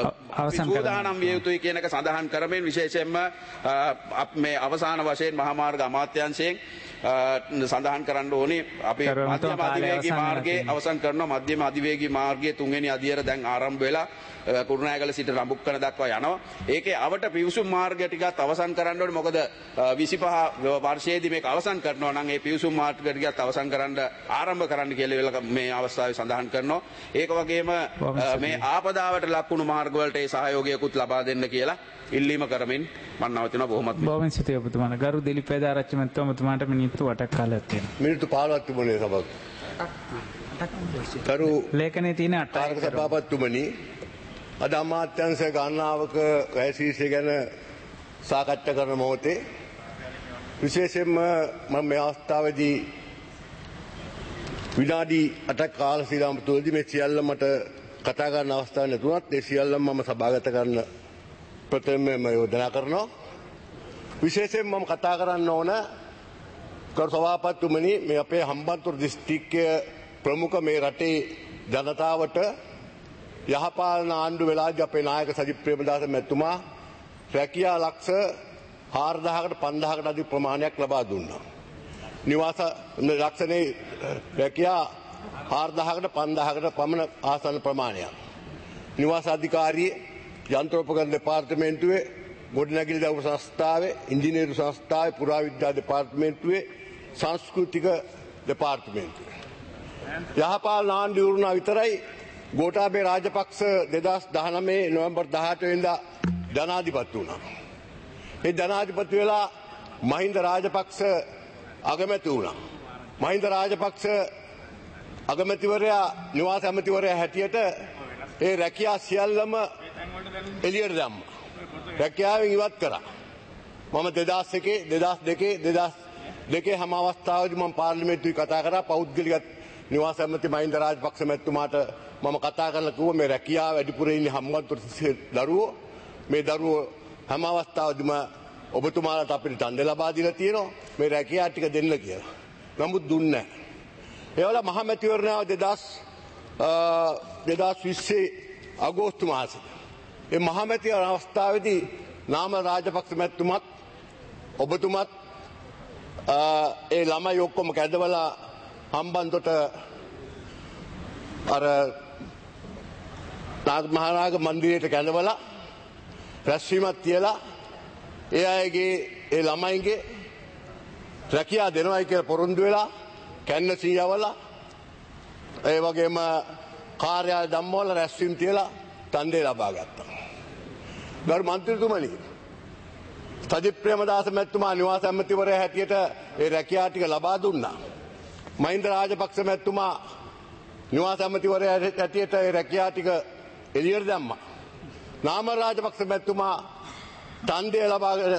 සූදානම් විය යුතුයි කියන එක සඳහන් කරමින් විශේෂයෙන්ම මේ අවසාන වශයෙන් මහා මාර්ග අමාත්‍යාංශයෙන් සඳහන් කරන්න ඕනේ අපි මධ්‍යම අධිවේගී මාර්ගයේ අවසන් කරනවා. මධ්‍යම අධිවේගී මාර්ගයේ තුන්වෙනි අදියර දැන් ආරම්භ වෙලා කුරුණෑගල සිට රඹුක්කන දක්වා යනවා. ඒකේ අවට පිවිසුම් මාර්ගය ටිකත් අවසන් කරන්න ඕනේ. මොකද විසිපහ වර්ෂයේදී මේක අවසන් කරනවා නම් ඒ පිවිසුම් මාර්ගය ටිකත් අවසන් කරන්න ආරම්භ කරන්න කියලා මේ අවස්ථාවේ සඳහන් කරනවා. ඒක වගේම මේ ආපදාවට ලක්වුණු මාර්ග වලට ඒ සහයෝගයකුත් ලබා දෙන්න කියලා ඉල්ලීම කරමින් මම නවතිනවා. බොහොමත් බොහොම ස්තුතියි ඔබතුමාට. ගරු දිලිප් පෙදාරච්චි මහත්මයා ඔබතුමාට මිනිත්තු අටක් කාලයක් තියෙනවා. මිනිත්තු පහළොවක් තිබුණේ සභාව. කරු ලේඛනයේ තියෙන අටක්. කාර්ක සභාපතිතුමනි අද අමාත්‍යාංශ ගණනාවක වැයසීසය ගැන සාකච්ඡා කරන මොහොතේ විශේෂයෙන්ම මම මේ අවස්ථාවේදී විනාඩි අටක් කාල සීමාව තුළදී මේ සියල්ල මට කතා කරන්න අවස්ථාවක් නැතුණත් ඒ සියල්ලම මම සභාගත කරන්න ප්‍රථමයෙන්ම යෝජනා කරනවා. විශේෂයෙන් මම කතා කරන්න ඕන කරු සභාපතිතුමනි මේ අපේ හම්බන්තොට දිස්ත්‍රික්කයේ ප්‍රමුඛ මේ රටේ ජනතාවට යහපාලන ආණ්ඩු වෙලාදී අපේ නායක සජිත් ප්‍රේමදාස මැතිතුමා රැකියා ලක්ෂ හාරදහකට පන්දහකට අධික ප්‍රමාණයක් ලබා දුන්නා. නිවාස ලක්ෂණේ රැකියා හාරදහකට පන්දහකට පමණ ආසන්න ප්‍රමාණයක්. නිවාස අධිකාරියේ යන්ත්‍රෝපකරණ දෙපාර්තමේන්තුවේ ගොඩනැගිලි දවුම සංස්ථාවේ ඉංජිනේරු සංස්ථාවේ පුරාවිද්‍යා දෙපාර්තමේන්තුවේ සංස්කෘතික දෙපාර්තමේන්තුවේ යහපාලන ආණ්ඩුව වුණා විතරයි ගෝඨාභය රාජපක්ෂ දෙදහස් දහනවය නොවැම්බර් දහඅට වෙනිදා ජනාධිපති වුණා. ඒ ජනාධිපති වෙලා මහින්ද රාජපක්ෂ අගමැති වුණා. මහින්ද රාජපක්ෂ අගමැතිවරයා නිවාස ඇමතිවරයා හැටියට ඒ රැකියා සියල්ලම එළියට දැම්මා. රැකියාවෙන් ඉවත් කරා. මම දෙදහස් එකේ දෙදහස් දෙකේ දෙදහස් දෙකේ හැම අවස්ථාවකදී මම පාර්ලිමේන්තුවේ කතා කරා පෞද්ගලික නිවාස ඇමති මහින්ද රාජපක්ෂ මැතිතුමාට මම කතා කරලා කිව්වා මේ රැකියාව වැඩිපුර ඉන්නේ හම්බන්තොට දරුවෝ මේ දරුවෝ හැම අවස්ථාවකදීම ඔබතුමාලාට අපිට ඡන්ද ලබා දීලා තියෙනවා මේ රැකියාව ටික දෙන්න කියලා. නමුත් දුන්නේ නැහැ. ඒ වල මහමැතිවරණාව දෙදහස් දෙදහස් විස්සේ අගෝස්තු මාසයේ ඒ මහමැති අවස්ථාවේදී නාම රාජපක්ෂ මැතිතුමත් ඔබතුමත් ඒ ළමයි ඔක්කොම කැඳවලා හම්බන්තොට අර නාග මහානාග මන්දිරයට කැඳවලා රැස්වීමක් තියලා ඒ අයගේ ඒ ළමයිගේ රැකියාව දෙනවයි කියලා පොරොන්දු වෙලා කැන්න සීයවලා ඒ වගේම කාර්යාලය ධම්මවල රැස්වීම තියලා ඡන්දේ ලබා ගත්තා. ගරු මන්ත්‍රීතුමනි සජිත් ප්‍රේමදාස මැතිතුමා නිවාස ඇමතිවරයා හැටියට ඒ රැකියාව ටික ලබා දුන්නා. මහින්ද රාජපක්ෂ මැතිතුමා නිවාස ඇමතිවරයා හැටියට ඒ රැකියාව ටික එළියට දැම්මා. නාම රාජපක්ෂ මැතිතුමා ඡන්දය ලබාගෙන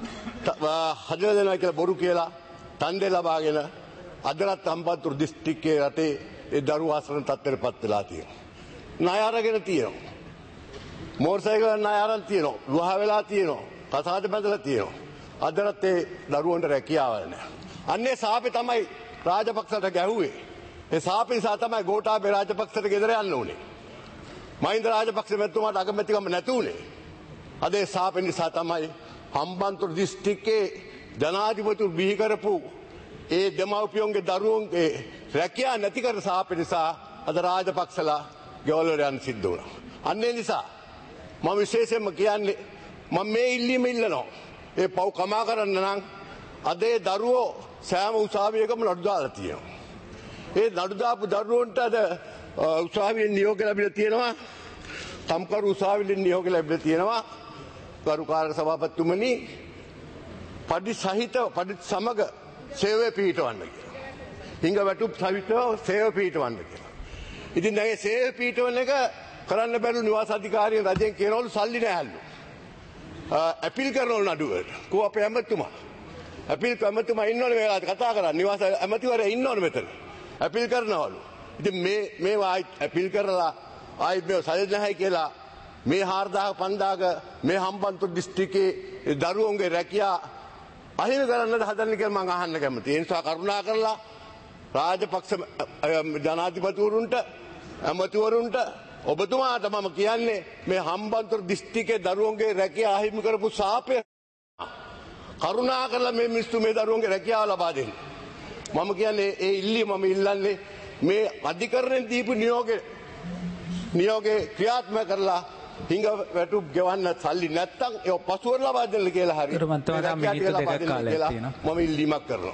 හදලා දෙනවා කියලා බොරු කියලා ඡන්දය ලබාගෙන අදලත් හම්බන්තොට දිස්ත්‍රික්කයේ රටේ ඒ දරුවෝ ආසන තත්ත්වයටපත් වෙලා තියෙනවා. ණය අරගෙන තියෙනවා. මෝටර් සයිකල් ණය අරන් තියෙනවා. විවාහ වෙලා තියෙනවා. කසාද බැඳලා තියෙනවා. අදලත් ඒ දරුවන්ට රැකියාව නැහැ. අන්නේ සාපේ තමයි රාජපක්ෂට ගැහුවේ. ඒ සාපේ නිසා තමයි ගෝඨාභය රාජපක්ෂට ගෙදර යන්න උනේ. මහින්ද රාජපක්ෂ මැතිතුමාට අගමැතිකම නැති උනේ. අද ඒ සාපේ නිසා තමයි හම්බන්තොට දිස්ත්‍රික්කයේ ජනාධිපතිවරු බිහි කරපු ඒ දෙමව්පියන්ගේ දරුවන්ගේ රැකියාව නැති කර සාපේ නිසා අද රාජපක්ෂලා ගෙවල් වල යන්න සිද්ධ වුණා. අන්නේ නිසා මම විශේෂයෙන්ම කියන්නේ මම මේ ඉල්ලීම ඉල්ලනවා. ඒ පව් කමා කරන්න නම් අද ඒ දරුවෝ සෑම උසාවියකම නඩු දාලා තියෙනවා. ඒ නඩු දාපු දරුවන්ට අද උසාවියෙන් නියෝග ලැබිලා තියෙනවා. සම්කරු උසාවියෙන් නියෝග ලැබිලා තියෙනවා. කරුකාරක සභාපතිතුමනි පඩි සහිත පඩි සමග සේවය පිහිටවන්න කියලා. හිඟ වැටුප් සහිතව සේවය පිහිටවන්න කියලා. ඉතින් දැන් මේ සේවය පිහිටවන එක කරන්න බැරි නිවාස අධිකාරියෙන් රජෙන් කියනවලු සල්ලි නැහැලු. අපීල් කරනවලු නඩුවට. කෝ අපේ ඇමතුමා. අපීල් ඇමතුමා ඉන්නවනේ මේ වෙලාවට කතා කරන්නේ. නිවාස ඇමතිවරයා ඉන්නවනේ මෙතන. අපීල් කරනවලු. ඉතින් මේ මේවා අපීල් කරලා ආයිත් මේ සල්ලි නැහැ කියලා මේ හාරදාහ පන්දාක මේ හම්බන්තොට දිස්ත්‍රික්කයේ දරුවන්ගේ රැකියාව අහිමි කරන්නද හදන්නේ කියලා මම අහන්න කැමතියි. ඒ නිසා කරුණා කරලා රාජපක්ෂ ජනාධිපතිවරුන්ට ඇමතිවරුන්ට ඔබතුමාට මම කියන්නේ මේ හම්බන්තොට දිස්ත්‍රික්කයේ දරුවන්ගේ රැකියාව අහිමි කරපු සාපය කරුණා කරලා මේ මිනිස්සු මේ දරුවන්ගේ රැකියාව ලබා දෙන්න. මම කියන්නේ ඒ ඉල්ලීම මම ඉල්ලන්නේ මේ අධිකරණයෙන් දීපු නියෝගේ නියෝගේ ක්‍රියාත්මක කරලා හිඟ වැටුප් ගෙවන්න සල්ලි නැත්තම් ඒ පසුවර ලබා දෙන්න කියලා හරි. මම ඉල්ලීමක් කරනවා.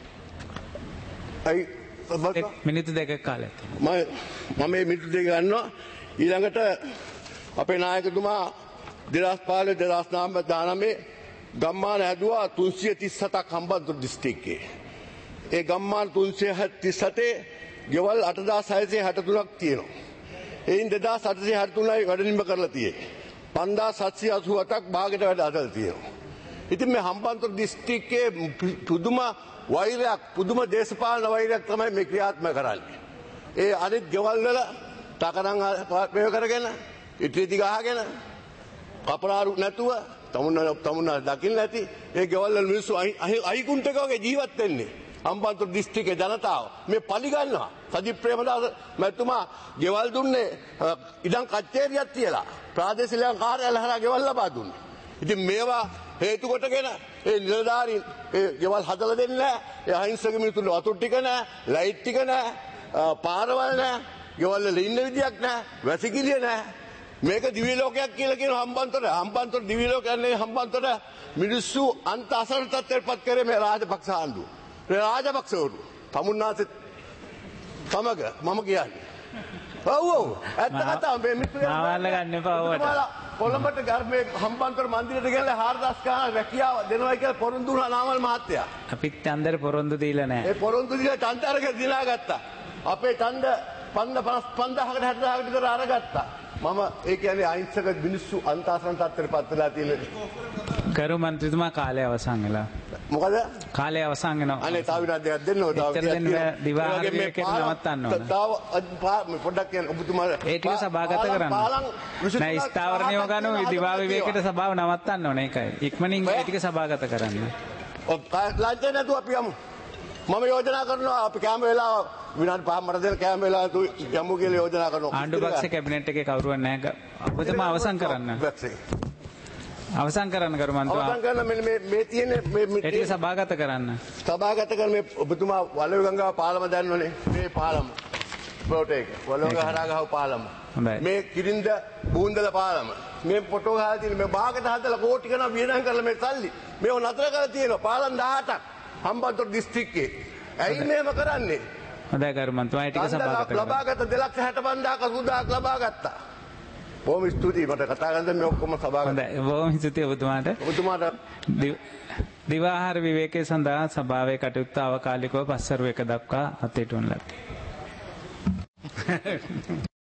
අයි මිනිත්තු දෙකක් කාලයක් තියෙනවා. මම මේ මිනිත්තු දෙක ගන්නවා. ඊළඟට අපේ නායකතුමා දෙදහස් පහළොව දෙදහස් දානවය ගම්මාන හැදුවා තුන්සිය තිස් හතක් හම්බන්තොට දිස්ත්‍රික්කයේ. ඒ ගම්මාන තුන්සිය තිස් හතේ ගෙවල් අටදාස් හයසිය හැට තුනක් තියෙනවා. එයින් දෙදහස් අටසිය හැට තුනයි වැඩනිම කරලා තියෙන්නේ. පන්දාස් හත්සිය අසූ අටක් භාගයට වැඩ හදලා තියෙනවා. ඉතින් මේ හම්බන්තොට දිස්ත්‍රික්කයේ පුදුම වෛරයක් පුදුම දේශපාලන වෛරයක් තමයි මේ ක්‍රියාත්මක කරන්නේ. ඒ අනිත් ගෙවල් වල තකරන් මේව කරගෙන ඉටි ටික අහගෙන කපරාරු නැතුව තමුන්න තමුන්න දකින්න නැති ඒ ගෙවල් වල මිනිස්සු අහිකුන්ටක වගේ ජීවත් වෙන්නේ. හම්බන්තොට දිස්ත්‍රික්කේ ජනතාව මේ පලි ගන්නවා. සජිත් ප්‍රේමදාස මැතිතුමා ගෙවල් දුන්නේ ඉඩම් කච්චේරියක් තියලා ප්‍රාදේශීය කාර්යාලය හරහා ගෙවල් ලබා දුන්නේ. ඉතින් මේවා හේතු කොටගෙන ඒ නිලධාරීන් ඒ ගෙවල් හදලා දෙන්නේ නැහැ. ඒ අහිංසක මිනිතුන්ට වතුර ටික නැහැ, ලයිට් ටික නැහැ, පාරවල් නැහැ, ගෙවල් වල ඉන්න විදියක් නැහැ, වැසිකිළිය නැහැ. මේක දිවි ලෝකයක් කියලා කියන හම්බන්තොට හම්බන්තොට දිවි ලෝකයක් නෙවෙයි හම්බන්තොට මිනිස්සු අන්ත අසරණ තත්ත්වයටපත් කරේ මේ රාජපක්ෂ ආණ්ඩුව. මේ රාජපක්ෂවරු තමුන්නාසේ සමග මම කියන්නේ. ඔව් ඔව් ඇත්ත කතාව මේ මිත්‍ර මාවල්ල ගන්න එපා ඔයාලට. කොළඹට ගර්භයේ හම්බන්තොට මන්දිරයට ගිහලා හාරදස් ගාණක් රැකියාව දෙනවා කියලා පොරොන්දු වුණා නාමල් මහත්තයා. අපිත් ඡන්දර පොරොන්දු දීලා නැහැ. ඒ පොරොන්දු දීලා ඡන්ද අරගෙන දිනාගත්තා. අපේ ඡන්ද පන්දහකට හැටදහකට විතර අරගත්තා. මම ඒ කියන්නේ අහිංසක මිනිස්සු අන්තාසන තත්ත්වයට පත් වෙලා තියෙන ගරු මන්ත්‍රීතුමා කාලය අවසන් වෙලා. මොකද? කාලය අවසන් වෙනවා. අනේ තව විනාඩි දෙකක් දෙන්න ඕන. තව දිවාහාර විවේකයට නවත්තන්න ඕන. තව පොඩ්ඩක් කියන්න ඔබතුමා ඒ ටික සභාගත කරන්න. නෑ ස්ථාවරණියව ගන්න දිවා විවේකයට සභාව නවත්තන්න ඕන ඒකයි. ඉක්මනින් ඒ ටික සභාගත කරන්න. ඔව් ලැජ්ජ නැතුව අපි යමු. මම යෝජනා කරනවා අපි කැම වෙලාව විනාඩි පහක් මට දෙන්න කැම වෙලාව යමු කියලා යෝජනා කරනවා. ආණ්ඩු පක්ෂ කැබිනට් එකේ කවුරුවත් නැහැ. ඔබතුමා අවසන් කරන්න. අවසන් කරන්න කරු මන්තුමා. අවසන් කරන මෙන්න මේ මේ තියෙන මේ ඒ ටික සභාගත කරන්න. සභාගත කරන මේ ඔබතුමා වලව ගංගාව පාලම දන්නවනේ. මේ පාලම. ෆොටෝ එක. වලව ගහරා ගහව පාලම. මේ කිරින්ද බූන්දල පාලම. මේ ෆොටෝ ගහලා තියෙන මේ භාගත හදලා කෝටි ගණන් වියදම් කරලා මේ සල්ලි. මේව නතර කරලා තියෙනවා. පාලම් දහඅටක්. හම්බන්තොට දිස්ත්‍රික්කේ. ඇයි මේව කරන්නේ? හොඳයි කරු මන්තුමා ඒ ටික සභාගත කරන්න. ලබාගත දෙලක්ෂ හැට පන්දාහක සුදාක් ලබා ගත්තා. බොහොම ස්තුතියි මට කතා කරන්න මේ ඔක්කොම සභාගත. හොඳයි බොහොම ස්තුතියි ඔබතුමාට. ඔබතුමාට දිවාහාර විවේකයේ සඳහා සභාවේ කටයුතු තාවකාලිකව පස්වරු එක දක්වා අත්හිටුවන ලදී.